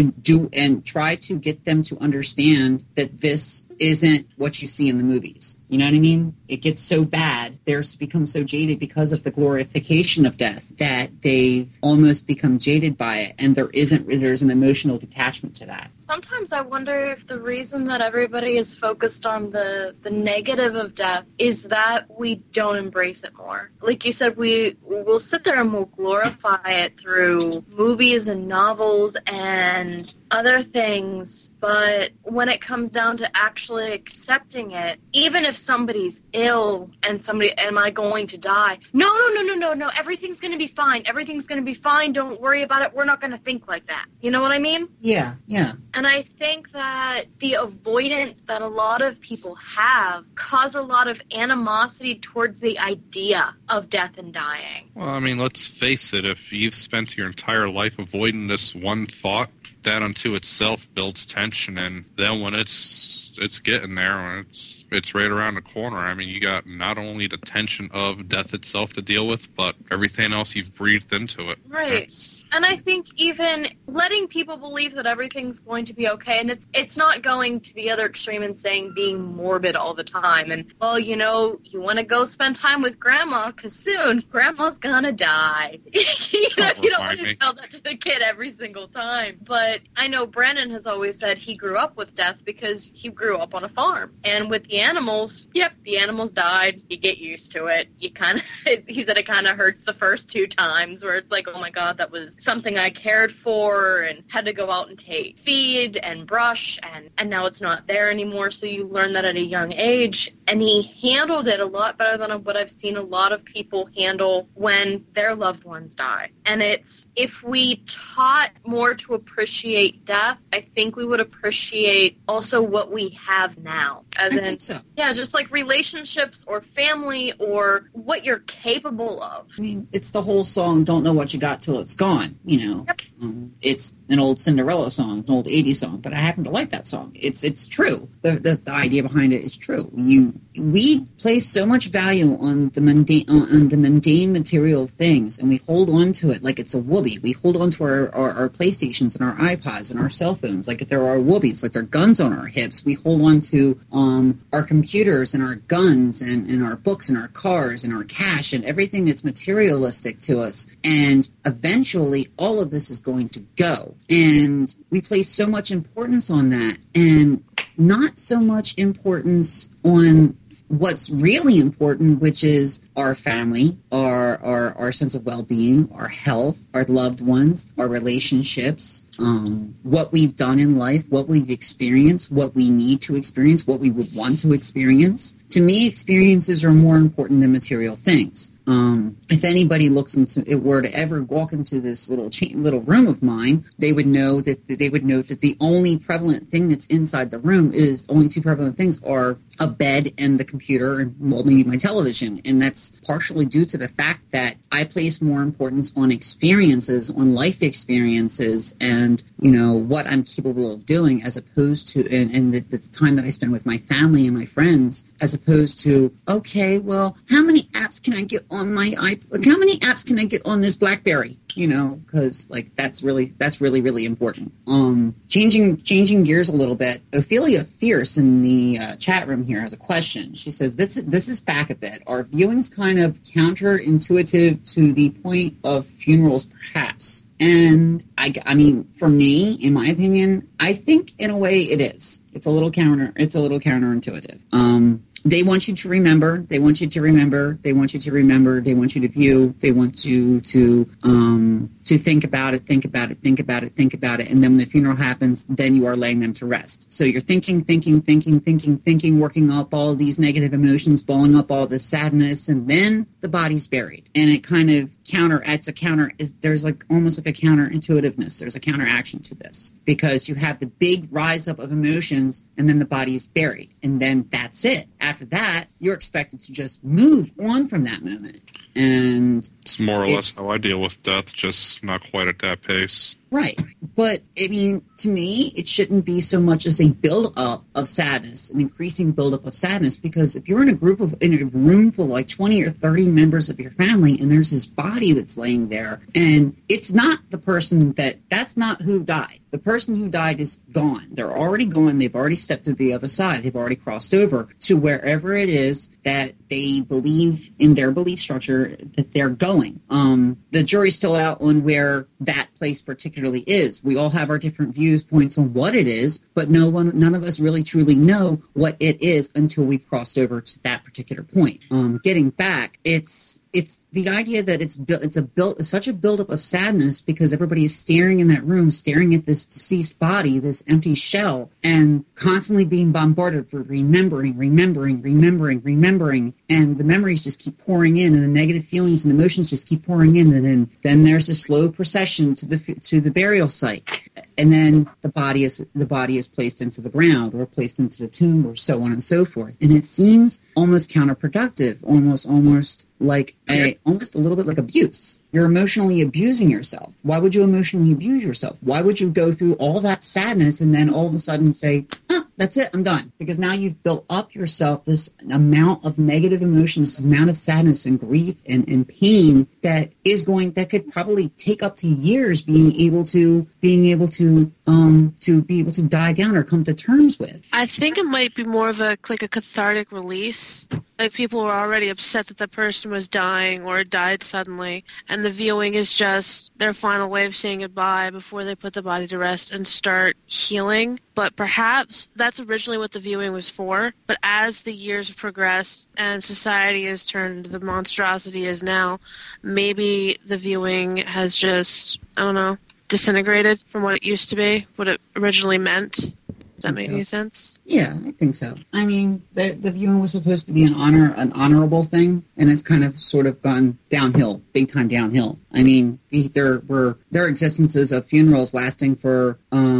and try to get them to understand that this isn't what you see in the movies. You know what I mean? It gets so bad, they're become so jaded because of the glorification of death that they've almost become jaded by it, and there's an emotional detachment to that. Sometimes I wonder if the reason that everybody is focused on the negative of death is that we don't embrace it more. Like you said, we'll sit there and we'll glorify it through movies and novels and other things, but when it comes down to actually accepting it, even if somebody's ill and am I going to die? No, everything's going to be fine. Everything's going to be fine. Don't worry about it. We're not going to think like that. You know what I mean? Yeah. And I think that the avoidance that a lot of people have cause a lot of animosity towards the idea of death and dying. Well, I mean, let's face it. If you've spent your entire life avoiding this one thought, that unto itself builds tension, and then when it's getting there, when it's right around the corner, I mean, you got not only the tension of death itself to deal with, but everything else you've breathed into it. Right. And I think even letting people believe that everything's going to be okay, and it's not going to the other extreme and saying being morbid all the time. And, well, you want to go spend time with Grandma, because soon Grandma's going to die. you don't want to tell that to the kid every single time. But I know Brandon has always said he grew up with death because he grew up on a farm. And with the animals, the animals died. You get used to it. He said it kind of hurts the first 2 times where it's like, oh my God, that was something I cared for and had to go out and feed and brush, and now it's not there anymore. So you learn that at a young age, and he handled it a lot better than what I've seen a lot of people handle when their loved ones die. And if we taught more to appreciate death, I think we would appreciate also what we have now. As I in, think so. yeah, just like relationships or family or what you're capable of. I mean, it's the whole song, "Don't Know What You Got Till It's Gone," you know. Yep. It's an old Cinderella song, it's an old 80s song, but I happen to like that song. It's true. The idea behind it is true. We place so much value on the mundane material things, and we hold on to it like it's a whoopee. We hold on to our PlayStations and our iPods and our cell phones like they're our whoopies, like they're guns on our hips. We hold on to our computers and our guns and our books and our cars and our cash and everything that's materialistic to us. And eventually all of this is going to go. And we place so much importance on that and not so much importance on what's really important, which is our family, our sense of well-being, our health, our loved ones, our relationships, what we've done in life, what we've experienced, what we need to experience, what we would want to experience. To me, experiences are more important than material things. If anybody looks into it, were to ever walk into this little room of mine, they would know that the only prevalent thing that's inside the room is only two prevalent things are a bed and the computer and maybe my television, and that's partially due to the fact that I place more importance on experiences, on life experiences, and what I'm capable of doing, as opposed to and the time that I spend with my family and my friends, as opposed to, okay, well, how many apps can I get on my iPod? How many apps can I get on this BlackBerry? Because that's really important. Changing gears a little bit. Ophelia Fierce in the chat room here has a question. She says, "This is back a bit. Are viewings kind of counterintuitive to the point of funerals, perhaps?" And I mean, for me, in my opinion, I think in a way it is. It's a little counterintuitive. They want you to remember. They want you to remember. They want you to remember. They want you to view. They want you to think about it, think about it, think about it, think about it. And then when the funeral happens, then you are laying them to rest. So you're thinking, working up all of these negative emotions, balling up all this sadness, and then the body's buried. And it kind of there's like almost like a counterintuitiveness. There's a counteraction to this, because you have the big rise up of emotions and then the body's buried. And then that's it. After that, you're expected to just move on from that moment. And it's more or less how I deal with death, just not quite at that pace. Right. But, I mean, to me, it shouldn't be so much as a build-up of sadness, an increasing build-up of sadness, because if you're in a room full of like 20 or 30 members of your family, and there's this body that's laying there, and it's not the person that's not who died. The person who died is gone. They're already gone. They've already stepped to the other side. They've already crossed over to wherever it is that they believe in their belief structure that they're going. The jury's still out on where that place particularly is. We all have our different viewpoints on what it is, but none of us really truly know what it is until we've crossed over to that particular point. Getting back, it's the idea that it's such a buildup of sadness because everybody is staring in that room, staring at this deceased body, this empty shell, and constantly being bombarded for remembering, and the memories just keep pouring in, and the negative feelings and emotions just keep pouring in, and then there's a slow procession to the burial site, and then the body is placed into the ground or placed into the tomb, or so on and so forth. And it seems almost counterproductive, almost like almost a little bit like abuse. You're emotionally abusing yourself. Why would you emotionally abuse yourself? Why would you go through all that sadness and then all of a sudden say, that's it, I'm done? Because now you've built up yourself this amount of negative emotions, this amount of sadness and grief and pain that could probably take up to years being able to die down or come to terms with. I think it might be more of a cathartic release. Like, people were already upset that the person was dying or died suddenly, and the viewing is just their final way of saying goodbye before they put the body to rest and start healing. But perhaps that's originally what the viewing was for. But as the years have progressed and society has turned into the monstrosity it is now, maybe the viewing has just, disintegrated from what it used to be, what it originally meant. Does that make any sense? Yeah, I think so. I mean, the viewing was supposed to be an honorable thing, and it's kind of sort of gone downhill, big time downhill. I mean, there were existences of funerals lasting for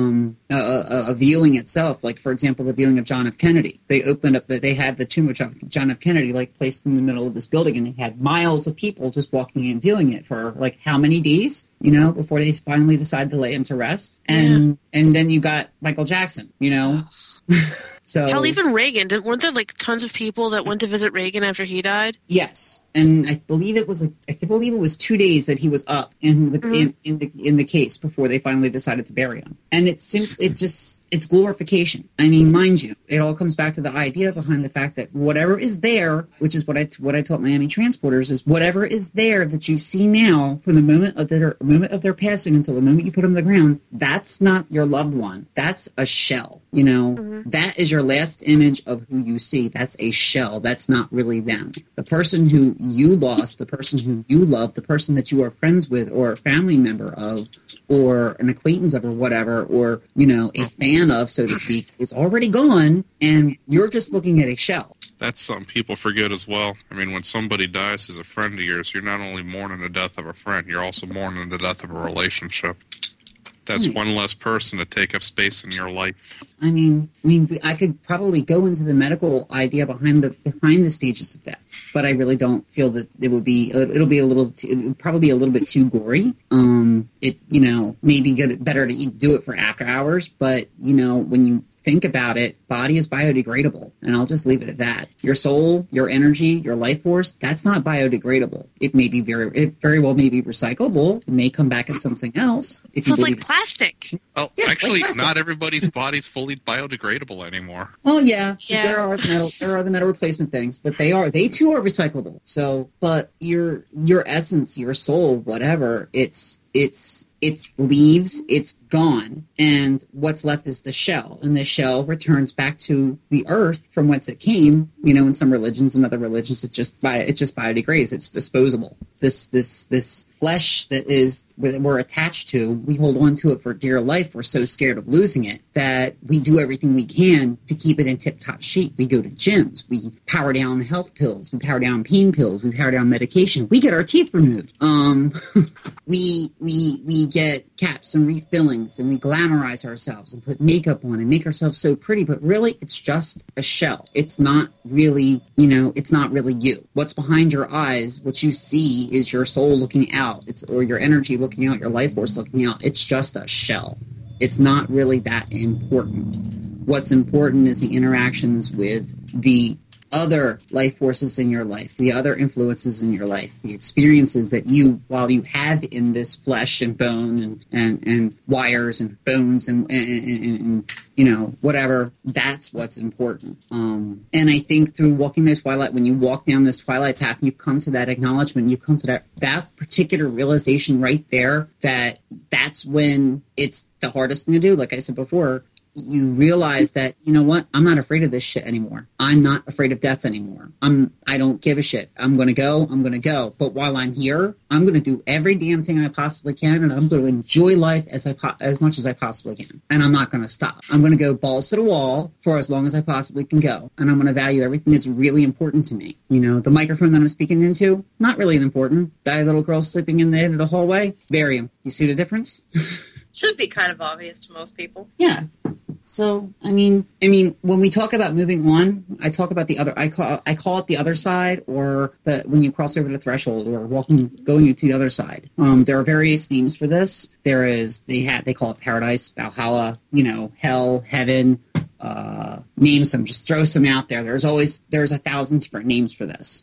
a viewing itself. Like, for example, the viewing of John F. Kennedy. They opened up they had the tomb of John F. Kennedy like placed in the middle of this building, and they had miles of people just walking in and viewing it for like how many days, you know, before they finally decided to lay him to rest. And then you got Michael Jackson, you know. So, hell, even Reagan, weren't there like tons of people that went to visit Reagan after he died? Yes, and I believe it was 2 days that he was up in the case before they finally decided to bury him. And it's glorification. I mean, mind you, it all comes back to the idea behind the fact that whatever is there, which is what I taught Miami transporters, is whatever is there that you see now from the moment of their passing until the moment you put them on the ground, that's not your loved one. That's a shell. You know, that is your last image of who you see. That's a shell. That's not really them. The person who you lost, the person who you love, the person that you are friends with or a family member of or an acquaintance of or whatever, or, you know, a fan of, so to speak, is already gone, and you're just looking at a shell. That's something people forget as well. I mean, when somebody dies who's a friend of yours, you're not only mourning the death of a friend, you're also mourning the death of a relationship. That's one less person to take up space in your life. I mean, I could probably go into the medical idea behind the stages of death, but I really don't feel that it would be. It would probably be a little bit too gory. It, you know, maybe better to do it for after hours, but you know, when you think about it, body is biodegradable, and I'll just leave it at that. Your soul, your energy, your life force, that's not biodegradable. It very well may be recyclable. It may come back as something else. So it's like plastic. Oh, yes, actually, like not everybody's body's fully biodegradable anymore. Oh yeah. There are the metal replacement things, but they too are recyclable. So, but your essence, your soul, whatever, it's leaves, it's gone, and what's left is the shell, and the shell returns back to the earth from whence it came. You know, in some religions and other religions, it just biodegrades. It's disposable. This flesh that we're attached to, we hold on to it for dear life. We're so scared of losing it that we do everything we can to keep it in tip-top shape. We go to gyms, we power down health pills, we power down pain pills, we power down medication, we get our teeth removed. We get caps and refillings, and we glamorize ourselves and put makeup on and make ourselves so pretty, but really it's just a shell. It's not really, you know, it's not really you. What's behind your eyes, what you see is your soul looking out, or your energy looking out, your life force looking out. It's just a shell. It's not really that important. What's important is the interactions with the other life forces in your life, the other influences in your life, the experiences that you, while you have in this flesh and bone and wires and bones and you know, whatever, that's what's important. And I think through walking this twilight, when you walk down this twilight path, you've come to that acknowledgement, you've come to that particular realization right there, that's when it's the hardest thing to do. Like I said before, you realize that, you know what, I'm not afraid of this shit anymore. I'm not afraid of death anymore. I don't give a shit. I'm going to go. But while I'm here, I'm going to do every damn thing I possibly can, and I'm going to enjoy life as much as I possibly can. And I'm not going to stop. I'm going to go balls to the wall for as long as I possibly can go. And I'm going to value everything that's really important to me. You know, the microphone that I'm speaking into, not really important. That little girl sleeping in the end of the hallway, barium. You see the difference? Should be kind of obvious to most people. Yeah. So, I mean, when we talk about moving on, I talk about the other. I call it the other side, or when you cross over the threshold, or going to the other side. There are various names for this. There is they call it paradise, Valhalla, you know, hell, heaven. Name some, just throw some out there. There's 1,000 different names for this.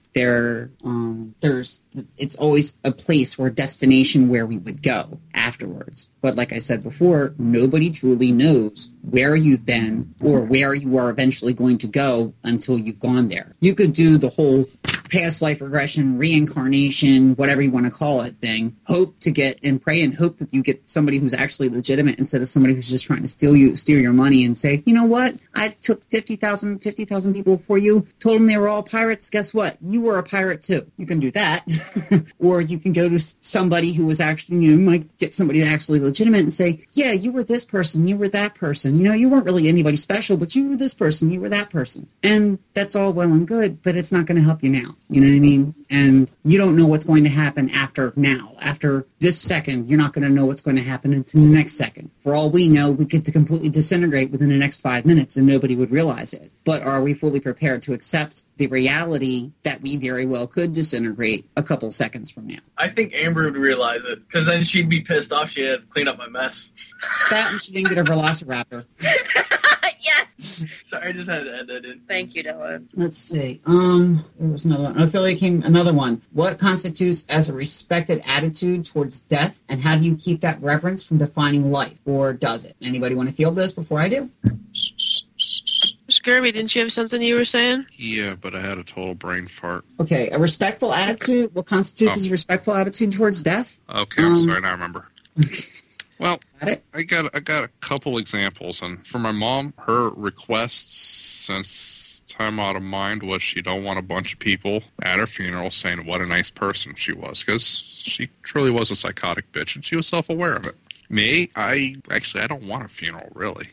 It's always a place or a destination where we would go afterwards. But like I said before, nobody truly knows where you've been or where you are eventually going to go until you've gone there. You could do the whole past life regression, reincarnation, whatever you want to call it thing, hope to get and pray and hope that you get somebody who's actually legitimate instead of somebody who's just trying to steal your money and say, you know what, I took 50,000 people for you, told them they were all pirates. Guess what? You were a pirate too. You can do that. Or you can go to somebody who was actually, you know, might get somebody actually legitimate and say, yeah, you were this person, you were that person. You know, you weren't really anybody special, but you were this person, you were that person. And that's all well and good, but it's not going to help you now. You know what I mean? And you don't know what's going to happen after now. After this second, you're not going to know what's going to happen until the next second. For all we know, we could completely disintegrate within the next 5 minutes and nobody would realize it. But are we fully prepared to accept the reality that we very well could disintegrate a couple seconds from now? I think Amber would realize it, because then she'd be pissed off she had to clean up my mess. That and she didn't get a velociraptor. Yes. Sorry, I just had to add that in. Thank you, Dylan. Let's see. There was another one. Affiliate came another one. What constitutes as a respected attitude towards death, and how do you keep that reverence from defining life, or does it? Anybody want to field this before I do? Scurvy, didn't you have something you were saying? Yeah, but I had a total brain fart. Okay, a respectful attitude. What constitutes as a respectful attitude towards death? Okay, I'm sorry, now I remember. Well, Got it? I got a couple examples, and for my mom, her request since time out of mind was she don't want a bunch of people at her funeral saying what a nice person she was, because she truly was a psychotic bitch, and she was self-aware of it. Me, I don't want a funeral, really.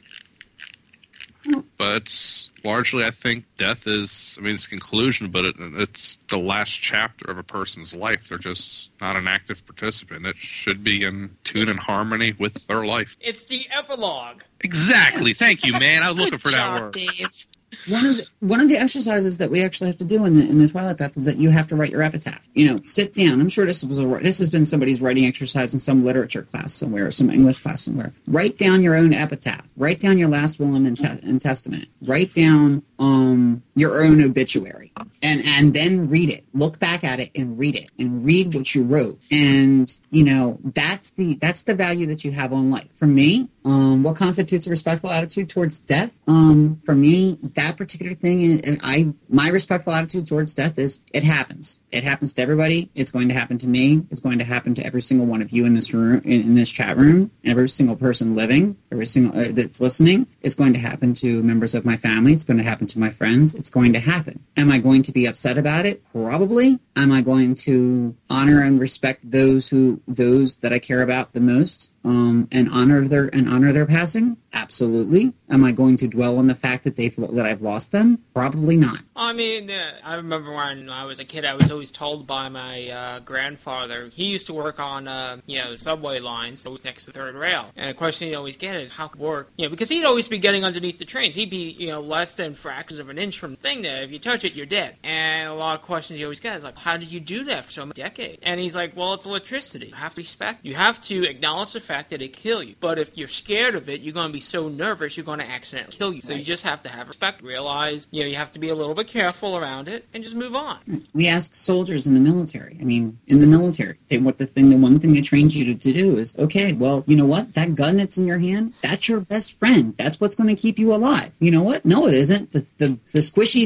But largely, I think death is, its conclusion, but it's the last chapter of a person's life. They're just not an active participant. It should be in tune and harmony with their life. It's the epilogue. Exactly. Thank you, man. I was looking for Good that job, word. Dave. One of the exercises that we actually have to do in the Twilight Path is that you have to write your epitaph. Sit down. I'm sure this has been somebody's writing exercise in some literature class somewhere, or some English class somewhere. Write down your own epitaph. Write down your last will and testament. Write down your own obituary, and then read it. Look back at it and read it, and read what you wrote. And that's the value that you have on life. For me, what constitutes a respectful attitude towards death? For me, that particular thing, my respectful attitude towards death is it happens. It happens to everybody. It's going to happen to me. It's going to happen to every single one of you in this room, in this chat room, every single person living, every single that's listening. It's going to happen to members of my family. It's going to happen to my friends. It's going to happen. Am I going to be upset about it? Probably. Am I going to honor and respect those that I care about the most, and honor their passing? Absolutely. Am I going to dwell on the fact that I've lost them? Probably not. I remember when I was a kid, I was always told by my grandfather, he used to work on, subway lines, so next to third rail. And the question he'd always get is, how could it work? Because he'd always be getting underneath the trains. He'd be, less than fractions of an inch from the thing that if you touch it, you're dead. And a lot of questions he always gets is like, how did you do that for so many decades? And he's like, well, it's electricity. You have to respect. You have to acknowledge the fact that it kill you. But if you're scared of it, you're going to be so nervous, you're going to accidentally kill you. So you just have to have respect, realize, you have to be a little bit careful around it, and just move on. We ask soldiers in the military. In the military, the one thing they trained you to do is, okay, well, you know what? That gun that's in your hand, that's your best friend. That's what's going to keep you alive. You know what? No, it isn't. The squishy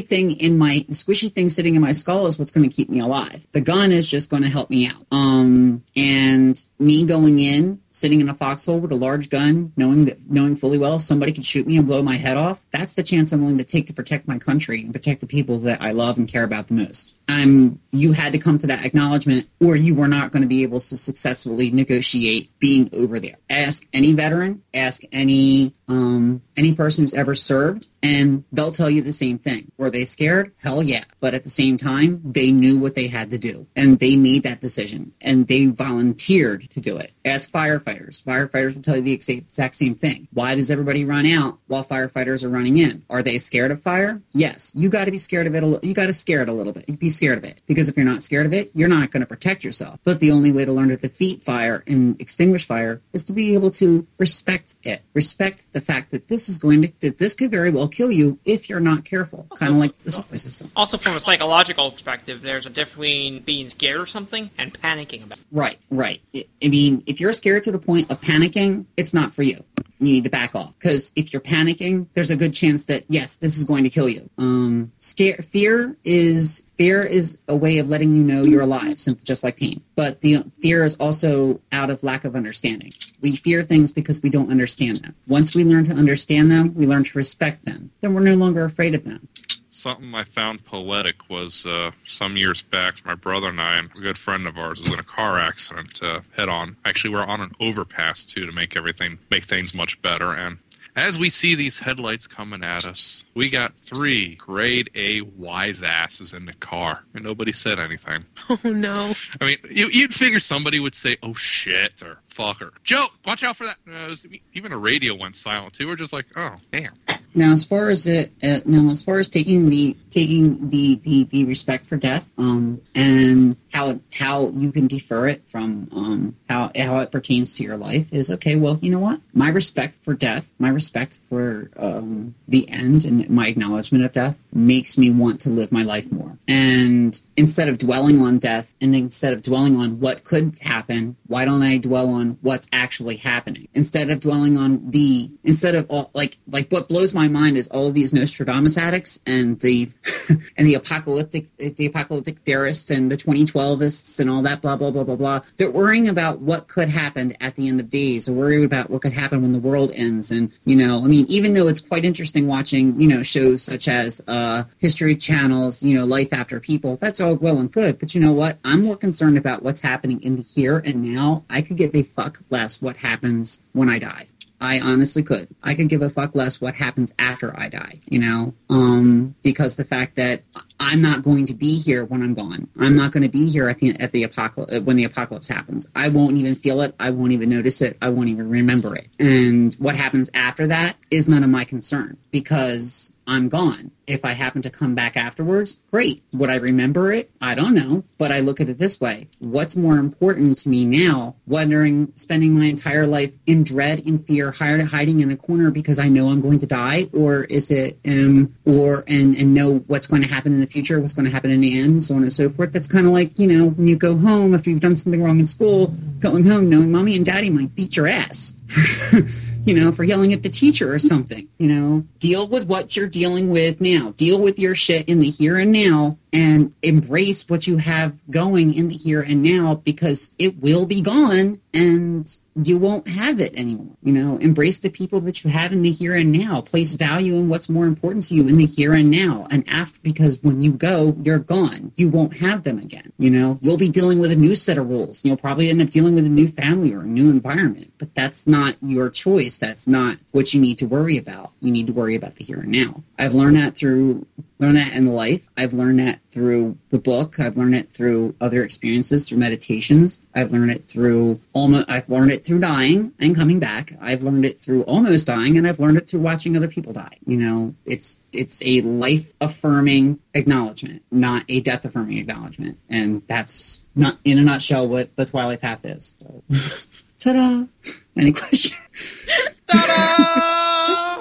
thing sitting in my skull is what's going to keep me alive. The gun is just going to help me out. And me going in, sitting in a foxhole with a large gun, knowing fully well somebody could shoot me and blow my head off, that's the chance I'm willing to take to protect my country and protect the people that I love and care about the most. You had to come to that acknowledgement, or you were not going to be able to successfully negotiate being over there. Ask any veteran, ask any person who's ever served, and they'll tell you the same thing. Were they scared? Hell yeah. But at the same time, they knew what they had to do, and they made that decision, and they volunteered to do it. Ask firefighters. Firefighters will tell you the exact same thing. Why does everybody run out while firefighters are running in? Are they scared of fire? Yes. You got to be scared of it. You got to scare it a little bit. Be scared of it, because if you're not scared of it, you're not going to protect yourself. But the only way to learn to defeat fire and extinguish fire is to be able to respect it. Respect the fact that this could very well kill you if you're not careful. Kind of like the subway system. Also, from a psychological perspective, there's a difference between being scared of something and panicking about it. Right. If you're scared to the point of panicking, it's not for you. You need to back off, because if you're panicking, there's a good chance that, yes, this is going to kill you. Fear is a way of letting you know you're alive, just like pain. But the fear is also out of lack of understanding. We fear things because we don't understand them. Once we learn to understand them, we learn to respect them. Then we're no longer afraid of them. Something I found poetic was some years back, my brother and I, and a good friend of ours, was in a car accident head on. Actually, we're on an overpass, too, to make things much better. And As we see these headlights coming at us, we got 3 grade A wise asses in the car, and nobody said anything. Oh, no. I mean, you'd figure somebody would say, "Oh shit," or "Fuck," or "Joe, watch out for that." Even a radio went silent too. We're just like, "Oh, damn." Now, as far as taking the respect for death, and how you can defer it from how it pertains to your life is okay. Well, you know what? My respect for death, my respect for the end, and my acknowledgement of death makes me want to live my life more. And instead of dwelling on death, and instead of dwelling on what could happen, why don't I dwell on what's actually happening? Instead of dwelling on what blows my mind is all of these Nostradamus addicts and the apocalyptic theorists and the 2012ists and all that blah blah blah blah blah. They're worrying about what could happen at the end of days, or worried about what could happen when the world ends. And even though it's quite interesting watching shows such as History Channel's Life After People, that's all well and good. But you know what? I'm more concerned about what's happening in the here and now. I could give a fuck less what happens when I die. I honestly could. I could give a fuck less what happens after I die, because the fact that I'm not going to be here when I'm gone. I'm not going to be here at the apocalypse when the apocalypse happens. I won't even feel it. I won't even notice it. I won't even remember it. And what happens after that is none of my concern, because I'm gone. If I happen to come back afterwards, great. Would I remember it? I don't know. But I look at it this way. What's more important to me now, spending my entire life in dread, in fear, hiding in a corner because I know I'm going to die? Or is it, and know what's going to happen in the future, what's going to happen in the end, so on and so forth? That's kind of like, when you go home, if you've done something wrong in school, going home knowing mommy and daddy might beat your ass. For yelling at the teacher or something. Deal with what you're dealing with now. Deal with your shit in the here and now, and embrace what you have going in the here and now, because it will be gone and you won't have it anymore. Embrace the people that you have in the here and now. Place value in what's more important to you in the here and now. And because when you go, you're gone. You won't have them again. You'll be dealing with a new set of rules. You'll probably end up dealing with a new family or a new environment. But that's not your choice. That's not what you need to worry about. You need to worry about the here and now. I've learned that in life. I've learned that through the book. I've learned it through other experiences, through meditations. I've learned it through dying and coming back. I've learned it through almost dying, and I've learned it through watching other people die. It's a life-affirming acknowledgement, not a death-affirming acknowledgement. And that's not, in a nutshell, what the Twilight Path is. So. Ta-da! Any questions? Ta-da!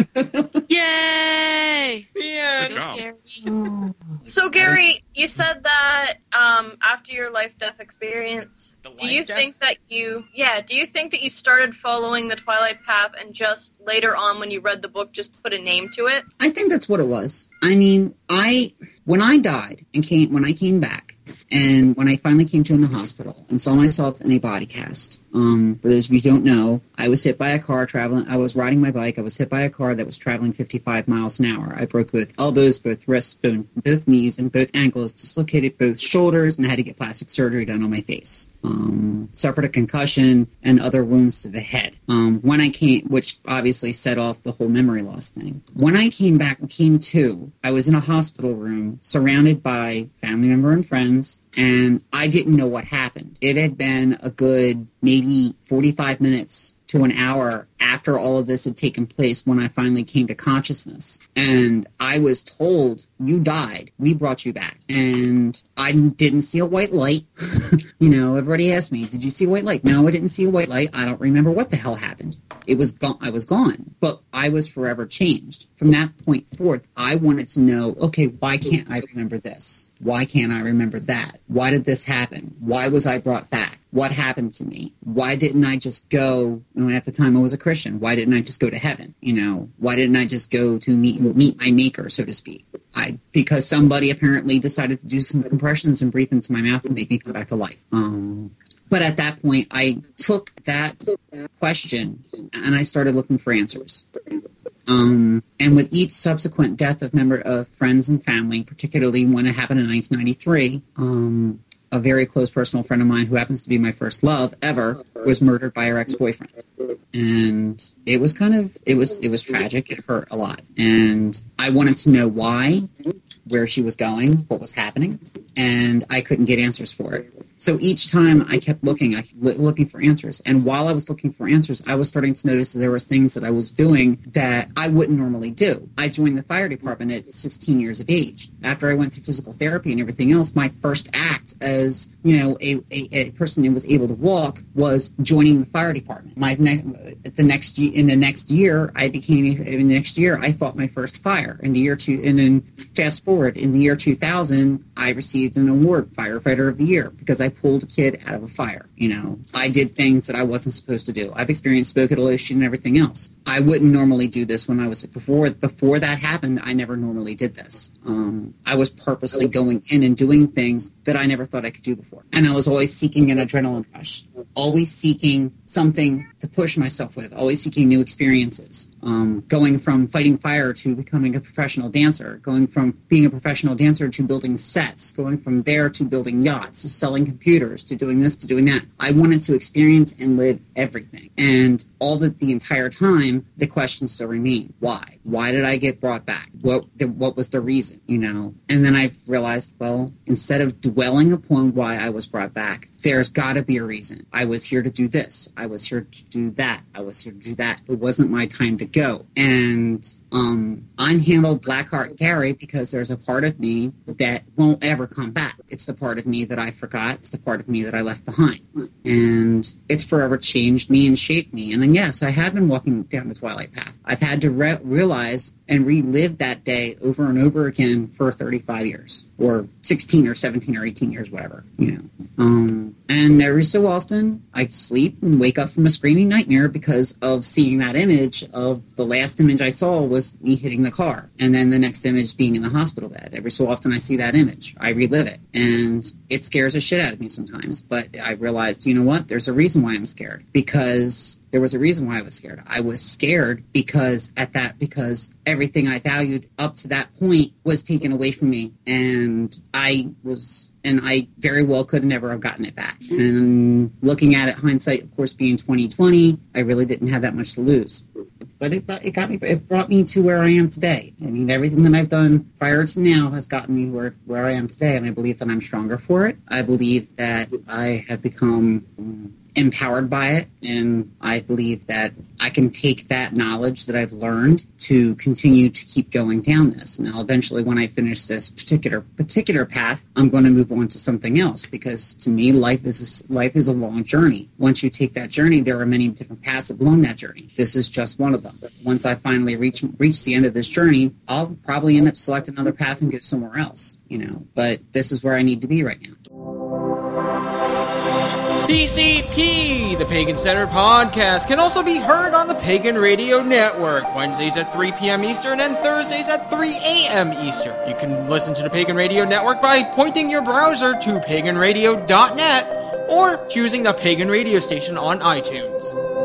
Yay! The end. Good job. So, Gary, you said that after your life-death experience, do you think that you started following the Twilight Path and just later on when you read the book just put a name to it? I think that's what it was. I mean, when I died and when I came back, and when I finally came to in the hospital and saw myself in a body cast, for those of you who don't know, I was hit by a car traveling. I was riding my bike. I was hit by a car that was traveling 55 miles an hour. I broke both elbows, both wrists, both knees, and both ankles, dislocated both shoulders, and had to get plastic surgery done on my face. Suffered a concussion and other wounds to the head. When I came, which obviously set off the whole memory loss thing. When I came back and came to, I was in a hospital room surrounded by family member and friends, and I didn't know what happened. It had been a good maybe 45 minutes to an hour after all of this had taken place when I finally came to consciousness. And I was told, you died. We brought you back. And I didn't see a white light. Everybody asked me, did you see a white light? No, I didn't see a white light. I don't remember what the hell happened. It was gone. I was gone. But I was forever changed. From that point forth, I wanted to know, okay, why can't I remember this? Why can't I remember that? Why did this happen? Why was I brought back? What happened to me? Why didn't I just go, at the time I was a Christian, why didn't I just go to heaven? Why didn't I just go to meet my maker, so to speak? Because somebody apparently decided to do some compressions and breathe into my mouth and make me come back to life. But at that point, I took that question and I started looking for answers. And with each subsequent death of friends and family, particularly when it happened in 1993, a very close personal friend of mine who happens to be my first love ever was murdered by her ex-boyfriend. And it was it was tragic. It hurt a lot. And I wanted to know why, where she was going, what was happening, and I couldn't get answers for it. So each time I kept looking for answers. And while I was looking for answers, I was starting to notice that there were things that I was doing that I wouldn't normally do. I joined the fire department at 16 years of age. After I went through physical therapy and everything else, my first act as, a person who was able to walk was joining the fire department. In the next year, I fought my first fire. And then fast forward, in the year 2000, I received an award, Firefighter of the Year, because I pulled a kid out of a fire. I did things that I wasn't supposed to do. I've experienced smoke inhalation and everything else. I wouldn't normally do this when I was before that happened. I never normally did this. I was purposely going in and doing things that I never thought I could do before. And I was always seeking an adrenaline rush, always seeking something to push myself with, always seeking new experiences. Going from fighting fire to becoming a professional dancer, going from being a professional dancer to building sets, going from there to building yachts, to selling computers, to doing this, to doing that. I wanted to experience and live everything. And the entire time, the questions still remain. Why? Why did I get brought back? What was the reason? And then I realized, well, instead of dwelling upon why I was brought back, there's got to be a reason. I was here to do this. I was here to do that. I was here to do that. It wasn't my time to go. And unhandled Blackheart Gary, because there's a part of me that won't ever come back. It's the part of me that I forgot. It's the part of me that I left behind. And it's forever changed me and shaped me. And then, yes, I have been walking down the Twilight Path. I've had to realize and relive that day over and over again for 35 years, or 16 or 17 or 18 years, whatever, and every so often I sleep and wake up from a screaming nightmare because of seeing that image of the last image I saw was me hitting the car. And then the next image being in the hospital bed. Every so often I see that image. I relive it. And it scares the shit out of me sometimes. But I realized, you know what? There's a reason why I'm scared. Because there was a reason why I was scared. I was scared because everything I valued up to that point was taken away from me. And I very well could never have gotten it back. And looking at it, hindsight, of course, being 2020, I really didn't have that much to lose. But it brought me to where I am today. I mean, everything that I've done prior to now has gotten me where I am today, and I believe that I'm stronger for it. I believe that I have become empowered by it, and I believe that I can take that knowledge that I've learned to continue to keep going down this. Now, eventually, when I finish this particular path, I'm going to move on to something else, because to me, life is a long journey. Once you take that journey, there are many different paths along that journey. This is just one of them. Once I finally reach the end of this journey, I'll probably end up selecting another path and go somewhere else, But this is where I need to be right now. PCP, the Pagan Center podcast, can also be heard on the Pagan Radio Network, Wednesdays at 3 p.m. Eastern and Thursdays at 3 a.m. Eastern. You can listen to the Pagan Radio Network by pointing your browser to paganradio.net or choosing the Pagan Radio station on iTunes.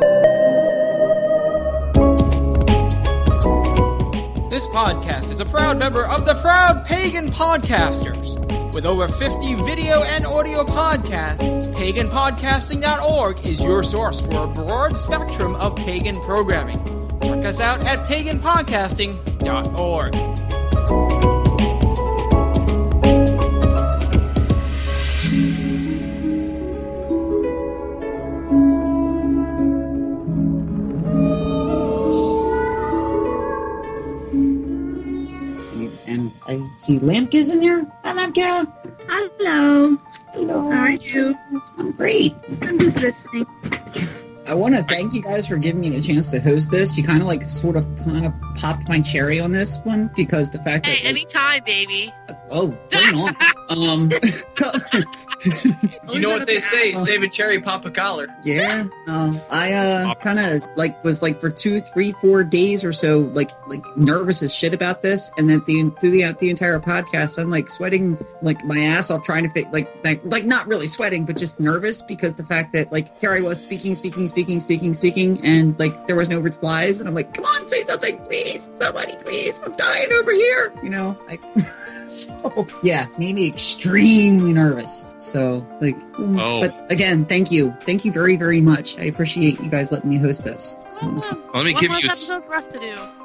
This podcast is a proud member of the Proud Pagan Podcasters. With over 50 video and audio podcasts, PaganPodcasting.org is your source for a broad spectrum of pagan programming. Check us out at PaganPodcasting.org. And I see Lampka's in there. Hi, Lampka. Hello. Hello. How are you? I'm great. I'm just listening. I want to thank you guys for giving me the chance to host this. You kind of popped my cherry on this one, because the fact that... Hey, anytime, baby. Oh, bring on. You know what they say, save a cherry, pop a collar. Yeah. I kind of was for 2, 3, 4 days or so nervous as shit about this, and then through the entire podcast I'm sweating my ass off trying to fit not really sweating, but just nervous, because the fact that here I was speaking, and there was no replies, and I'm come on, say something, please, somebody, please, I'm dying over here, So yeah, made me extremely nervous. So but again, thank you very, very much. I appreciate you guys letting me host this. So. Awesome. Let me One give less you. episode for us to do.